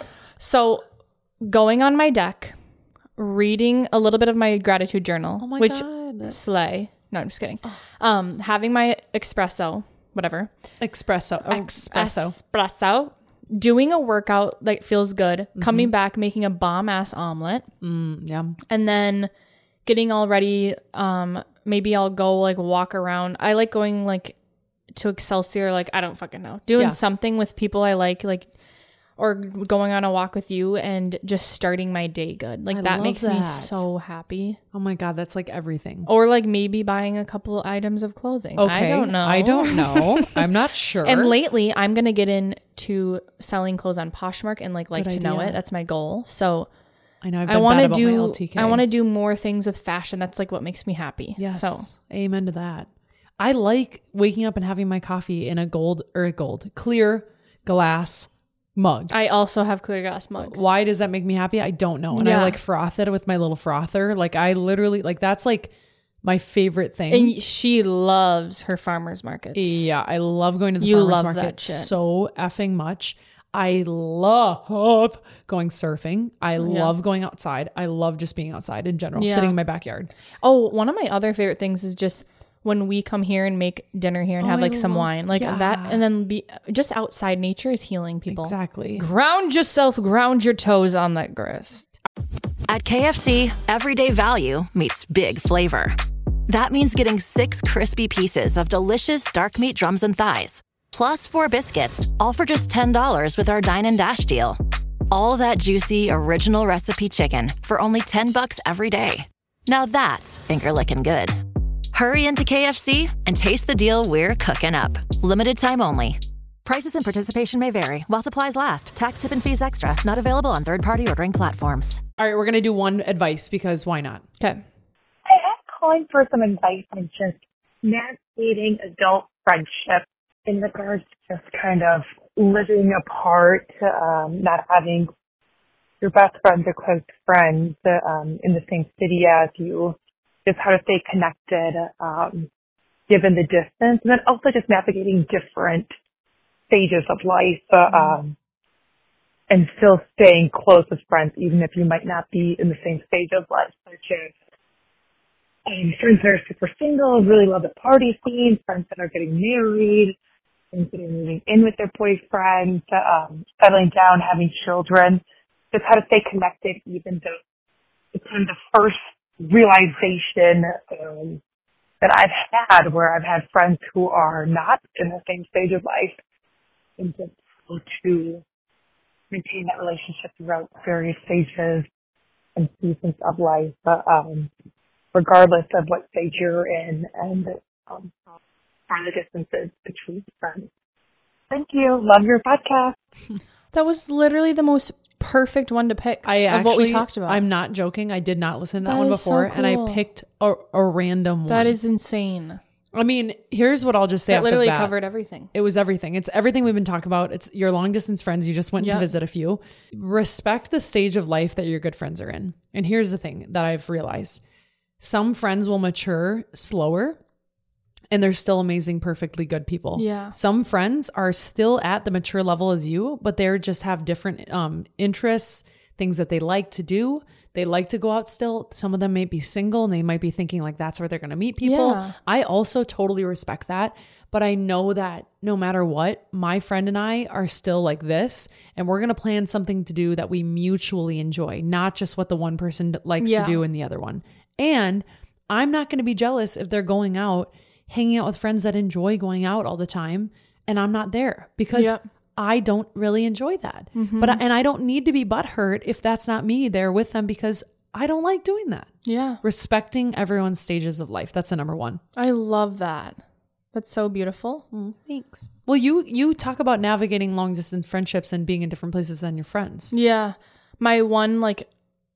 So going on my deck, reading a little bit of my gratitude journal, Oh my which God. slay. No, I'm just kidding. Um, having my espresso, whatever. Espresso. Espresso. Espresso. Doing a workout that feels good. Mm-hmm. Coming back, making a bomb ass omelet. Mm, yeah. And then getting all ready. Um, maybe I'll go like walk around. I like going like to Excelsior. Like, I don't fucking know. Doing Yeah. something with people I like, like, or going on a walk with you and just starting my day good. Like I that love makes me that. so happy. Oh my God, that's like everything. Or like maybe buying a couple items of clothing. Okay. I don't know. I don't know. I'm not sure. And lately I'm going to get into selling clothes on Poshmark and like like Good to know idea. it. That's my goal. So I know I've I been want bad to about my do L T K. I want to do more things with fashion. That's like what makes me happy. Yes. So Amen to that. I like waking up and having my coffee in a gold or a gold clear glass mug. I also have clear glass mugs. Why does that make me happy? I don't know. And I Yeah. like froth it with my little frother. Like I literally like that's like my favorite thing. And she loves her farmers markets. Yeah, I love going to the You farmers love market that shit. so effing much. I love going surfing. I love going outside. I love just being outside in general, Yeah. sitting in my backyard. Oh, one of my other favorite things is just when we come here and make dinner here and Oh, have I like some love- wine, like yeah. that, and then be just outside. Nature is healing people. Exactly. Ground yourself, ground your toes on that grass. At K F C, everyday value meets big flavor. That means getting six crispy pieces of delicious dark meat drums and thighs, plus four biscuits, all for just ten dollars with our Dine and Dash deal. All that juicy, original recipe chicken for only ten bucks every day. Now that's finger-licking good. Hurry into K F C and taste the deal we're cooking up. Limited time only. Prices and participation may vary while supplies last. Tax, tip, and fees extra. Not available on third-party ordering platforms. All right, we're gonna do one advice because why not? Okay. I am calling for some advice on just navigating adult friendships in regards to just kind of living apart, um, not having your best friends or close friends um, in the same city as you, just how to stay connected um, given the distance, and then also just navigating different stages of life uh, um, and still staying close with friends even if you might not be in the same stage of life, such as um, friends that are super single, really love the party scene, friends that are getting married, friends that are moving in with their boyfriends, um, settling down, having children, just how to stay connected even though it's kind of the first realization um, that I've had where I've had friends who are not in the same stage of life and just how to maintain that relationship throughout various stages and seasons of life, but, um, regardless of what stage you're in and um, are the distances between friends. Thank you. Love your podcast. That was literally the most perfect one to pick I of actually, what we talked about. I'm not joking. I did not listen to that, That one is so before, and I cool. picked a, a random one. That is insane. I mean, here's what I'll just say. It off literally the bat. covered everything. It was everything. It's everything we've been talking about. It's your long distance friends. You just went Yep. to visit a few. Respect the stage of life that your good friends are in. And here's the thing that I've realized. Some friends will mature slower and they're still amazing, perfectly good people. Yeah. Some friends are still at the mature level as you, but they just have different um, interests, things that they like to do. They like to go out still. Some of them may be single and they might be thinking like that's where they're going to meet people. Yeah. I also totally respect that. But I know that no matter what, my friend and I are still like this, and we're going to plan something to do that we mutually enjoy, not just what the one person likes Yeah. to do and the other one. And I'm not going to be jealous if they're going out, hanging out with friends that enjoy going out all the time, and I'm not there because Yep. I don't really enjoy that. Mm-hmm. But I, and I don't need to be butthurt if that's not me there with them because I don't like doing that. Yeah. Respecting everyone's stages of life. That's the number one. I love that. That's so beautiful. Thanks. Well, you you talk about navigating long distance friendships and being in different places than your friends. Yeah. My one like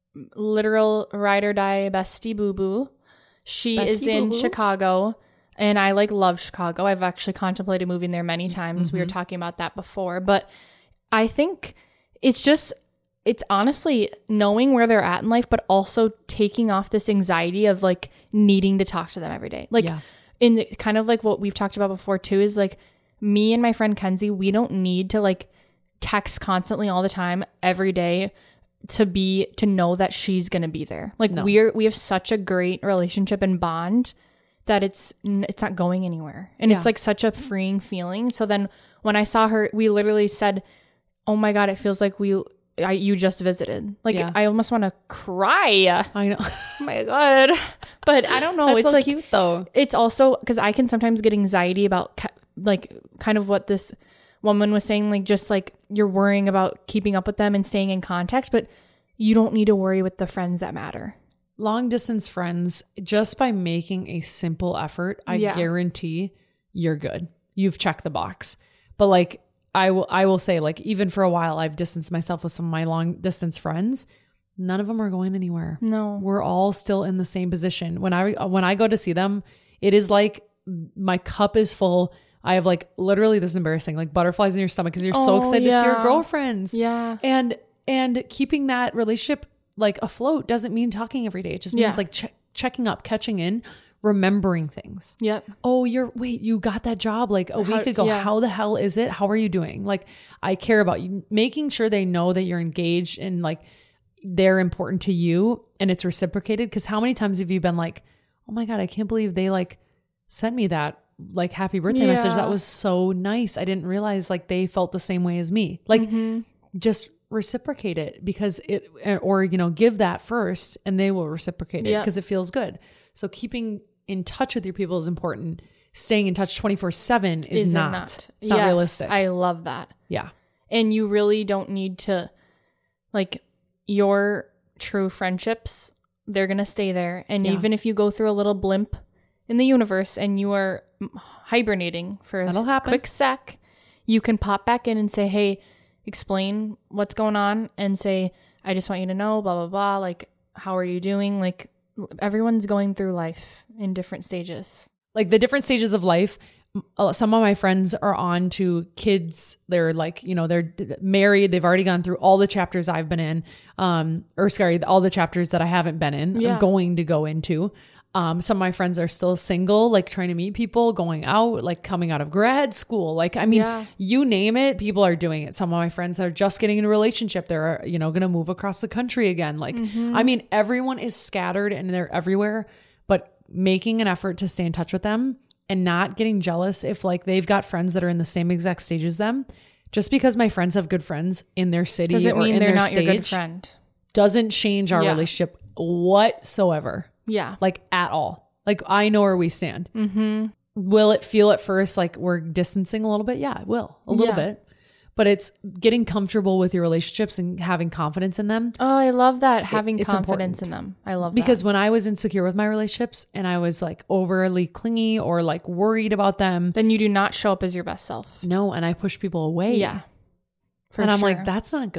literal ride or die bestie boo boo. She is Bestie in boo-boo? Chicago and I like love Chicago. I've actually contemplated moving there many times. Mm-hmm. We were talking about that before, but I think it's just it's honestly knowing where they're at in life, but also taking off this anxiety of like needing to talk to them every day. Like Yeah. in the, kind of like what we've talked about before too, is like me and my friend Kenzie, we don't need to like text constantly all the time every day to be to know that she's going to be there. Like No. we're we have such a great relationship and bond that it's it's not going anywhere. And Yeah. it's like such a freeing feeling. So then when I saw her, we literally said, "Oh my god, it feels like we I, you just visited." Like Yeah. I almost want to cry. I know. Oh my god. But I don't know. That's it's so like cute though. it's also because I can sometimes get anxiety about ca- like kind of what this woman was saying, like just like you're worrying about keeping up with them and staying in contact, but you don't need to worry with the friends that matter. Long distance friends, just by making a simple effort, I Yeah. guarantee you're good. You've checked the box. But like I will I will say, like, even for a while I've distanced myself with some of my long distance friends. None of them are going anywhere. No. We're all still in the same position. When I when I go to see them, it is like my cup is full. I have like literally, this is embarrassing, like butterflies in your stomach because you're so Oh, excited to see your yeah. girlfriends. Yeah. And and keeping that relationship like afloat doesn't mean talking every day. It just means Yeah. like che- checking up, catching in, remembering things. Yep. Oh, you're wait, you got that job like a How- week ago. yeah. How the hell is it? How are you doing? Like, I care about you, making sure they know that you're engaged and like they're important to you and it's reciprocated. Because how many times have you been like, oh my God, I can't believe they like sent me that like happy birthday message. Yeah. That was so nice. I didn't realize like they felt the same way as me. Like, Mm-hmm. just reciprocate it because it, or, you know, give that first and they will reciprocate it Yeah. because it feels good. So keeping in touch with your people is important. Staying in touch twenty-four seven is Is it not. It's not Yes, realistic. I love that. yeah. And you really don't need to, like, your true friendships, they're going to stay there. And Yeah. even if you go through a little blimp in the universe and you are hibernating for That'll a happen. quick sec, you can pop back in and say, hey, explain what's going on and say, I just want you to know, blah, blah, blah. Like, how are you doing? Like, everyone's going through life in different stages. Like the different stages of life. uh, Some of my friends are on to kids. They're like, you know, they're d- married. They've already gone through all the chapters I've been in, um, or sorry, all the chapters that I haven't been in. Yeah. I'm going to go into. Um, some of my friends are still single, like trying to meet people, going out, like coming out of grad school. Like, I mean, Yeah. you name it, people are doing it. Some of my friends are just getting in a relationship. They're, you know, going to move across the country again. Like, I mean, everyone is scattered and they're everywhere, but making an effort to stay in touch with them and not getting jealous if like they've got friends that are in the same exact stage as them. Just because my friends have good friends in their city Doesn't or mean in they're their not stage your good friend. doesn't change our Yeah. relationship whatsoever. Yeah. Like at all. Like I know where we stand. Mm-hmm. Will it feel at first like we're distancing a little bit? Yeah, it will. A little Yeah. bit. But it's getting comfortable with your relationships and having confidence in them. Oh, I love that. Having it's confidence important. in them. I love Because that. when I was insecure with my relationships and I was like overly clingy or like worried about them, Then you do not show up as your best self. no, and I pushed people away. Yeah. For and I'm sure. like, that's not good.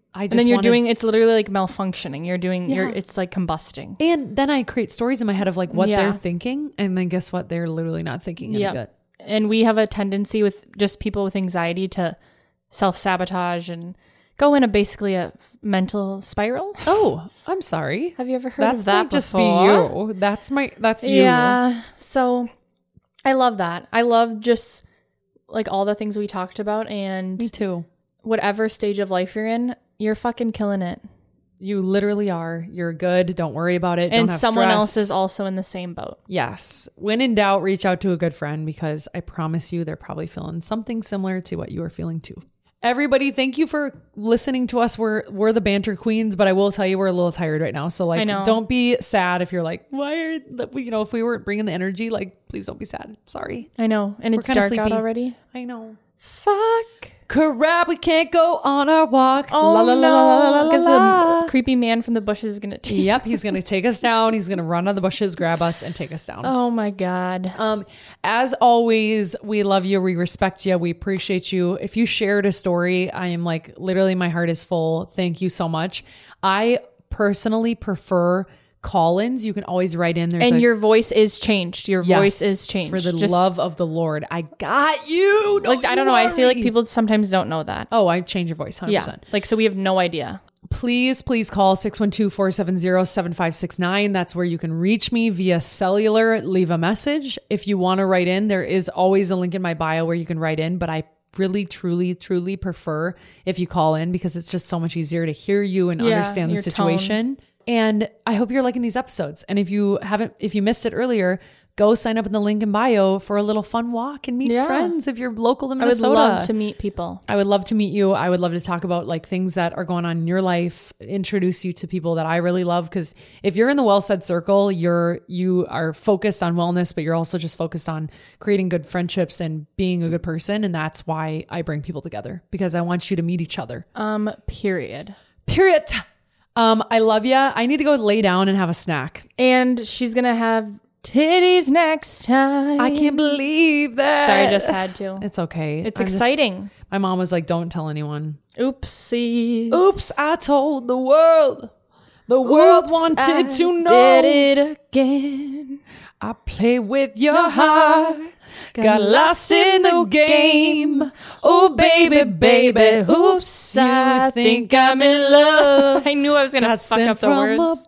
I just and then you're wanted- doing, it's literally like malfunctioning. You're doing, you're, Yeah. it's like combusting. And then I create stories in my head of like what Yeah. they're thinking. And then guess what? They're literally not thinking any Yeah. good. And we have a tendency with just people with anxiety to self-sabotage and go in a basically a mental spiral. Oh, I'm sorry. Have you ever heard That's of that not just before? be you. That's my, that's you. Yeah. So I love that. I love just like all the things we talked about, and Me too. whatever stage of life you're in, you're fucking killing it. You literally are. You're good. Don't worry about it. Don't And have someone stress. else is also in the same boat. Yes. When in doubt, reach out to a good friend, because I promise you they're probably feeling something similar to what you are feeling too. Everybody, thank you for listening to us. We're we're the banter queens, but I will tell you we're a little tired right now. So I like, know. don't be sad if you're like, why are the, you know, if we weren't bringing the energy, like, please don't be sad. Sorry. I know. And We're it's kinda dark out sleepy. already. I know. Fuck. Crap, we can't go on our walk. Oh, La, la, la, la, la, la, Because la. the creepy man from the bushes is going to take. Yep, he's gonna take us down. He's gonna run out of the bushes, grab us, and take us down. Oh my God. Um, as always, we love you. We respect you. We appreciate you. If you shared a story, I am like, literally my heart is full. Thank you so much. I personally prefer call-ins. You can always write in. There's And a, your voice is changed. Your yes, voice is changed. for the Just- love of the Lord. I got you. Don't Like, I you don't know. I feel like worry. people sometimes don't know that. Oh, I change your voice. one hundred percent. Yeah. Like, so we have no idea. Please, please call six one two, four seven zero, seven five six nine. That's where you can reach me via cellular. Leave a message. If you want to write in, there is always a link in my bio where you can write in, but I really, truly, truly prefer if you call in, because it's just so much easier to hear you and Yeah, understand the your situation. And I hope you're liking these episodes. And if you haven't, if you missed it earlier, go sign up in the link in bio for a little fun walk and meet Yeah. friends if you're local to I would Minnesota. love to meet people. I would love to meet you. I would love to talk about like things that are going on in your life, introduce you to people that I really love. Because if you're in the Well Said Circle, you're you are focused on wellness, but you're also just focused on creating good friendships and being a good person. And that's why I bring people together, because I want you to meet each other. Um, period. Period. Um, I love you. I need to go lay down and have a snack. And she's going to have titties next time. I can't believe that. Sorry, I just had to. It's okay. It's I'm just- exciting. my mom was like, "Don't tell anyone." Oopsies. Oops, I told the world. The world Oops, wanted I to know. Did it again. I play with your heart. Got lost in the game. Oh, baby, baby. Oops, you think I'm in love. I knew I was going to Got fuck sent up the from words.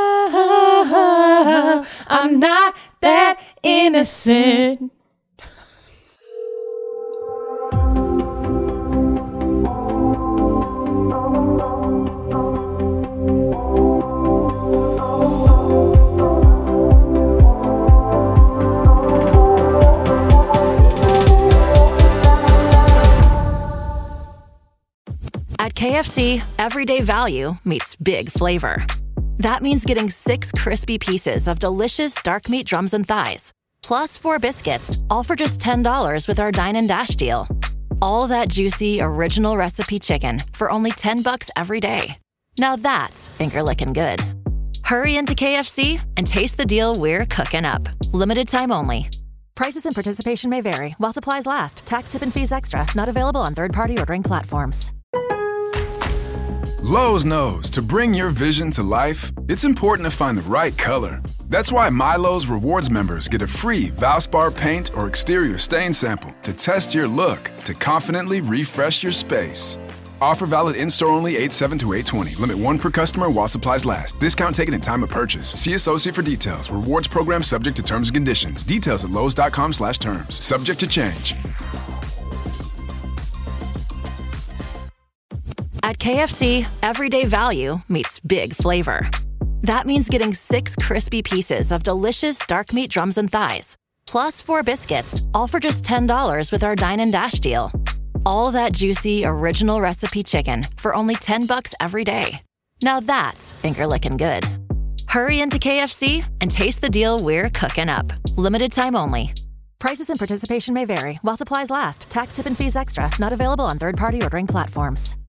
above. I'm not that innocent. At K F C, everyday value meets big flavor. That means getting six crispy pieces of delicious dark meat drums and thighs, plus four biscuits, all for just ten dollars with our Dine and Dash deal. All that juicy, original recipe chicken for only ten bucks every day. Now that's finger-licking good. Hurry into K F C and taste the deal we're cooking up. Limited time only. Prices and participation may vary while supplies last. Tax, tip, and fees extra. Not available on third-party ordering platforms. Lowe's knows to bring your vision to life, it's important to find the right color. That's why MyLowe's Rewards members get a free Valspar paint or exterior stain sample to test your look to confidently refresh your space. Offer valid in-store only eight seven to eight twenty. Limit one per customer while supplies last. Discount taken at time of purchase. See associate for details. Rewards program subject to terms and conditions. Details at lowes.com slash terms. Subject to change. At K F C, everyday value meets big flavor. That means getting six crispy pieces of delicious dark meat drums and thighs, plus four biscuits, all for just ten dollars with our Dine and Dash deal. All that juicy, original recipe chicken for only ten bucks every day. Now that's finger-licking good. Hurry into K F C and taste the deal we're cooking up. Limited time only. Prices and participation may vary while supplies last. Tax, tip, and fees extra. Not available on third-party ordering platforms.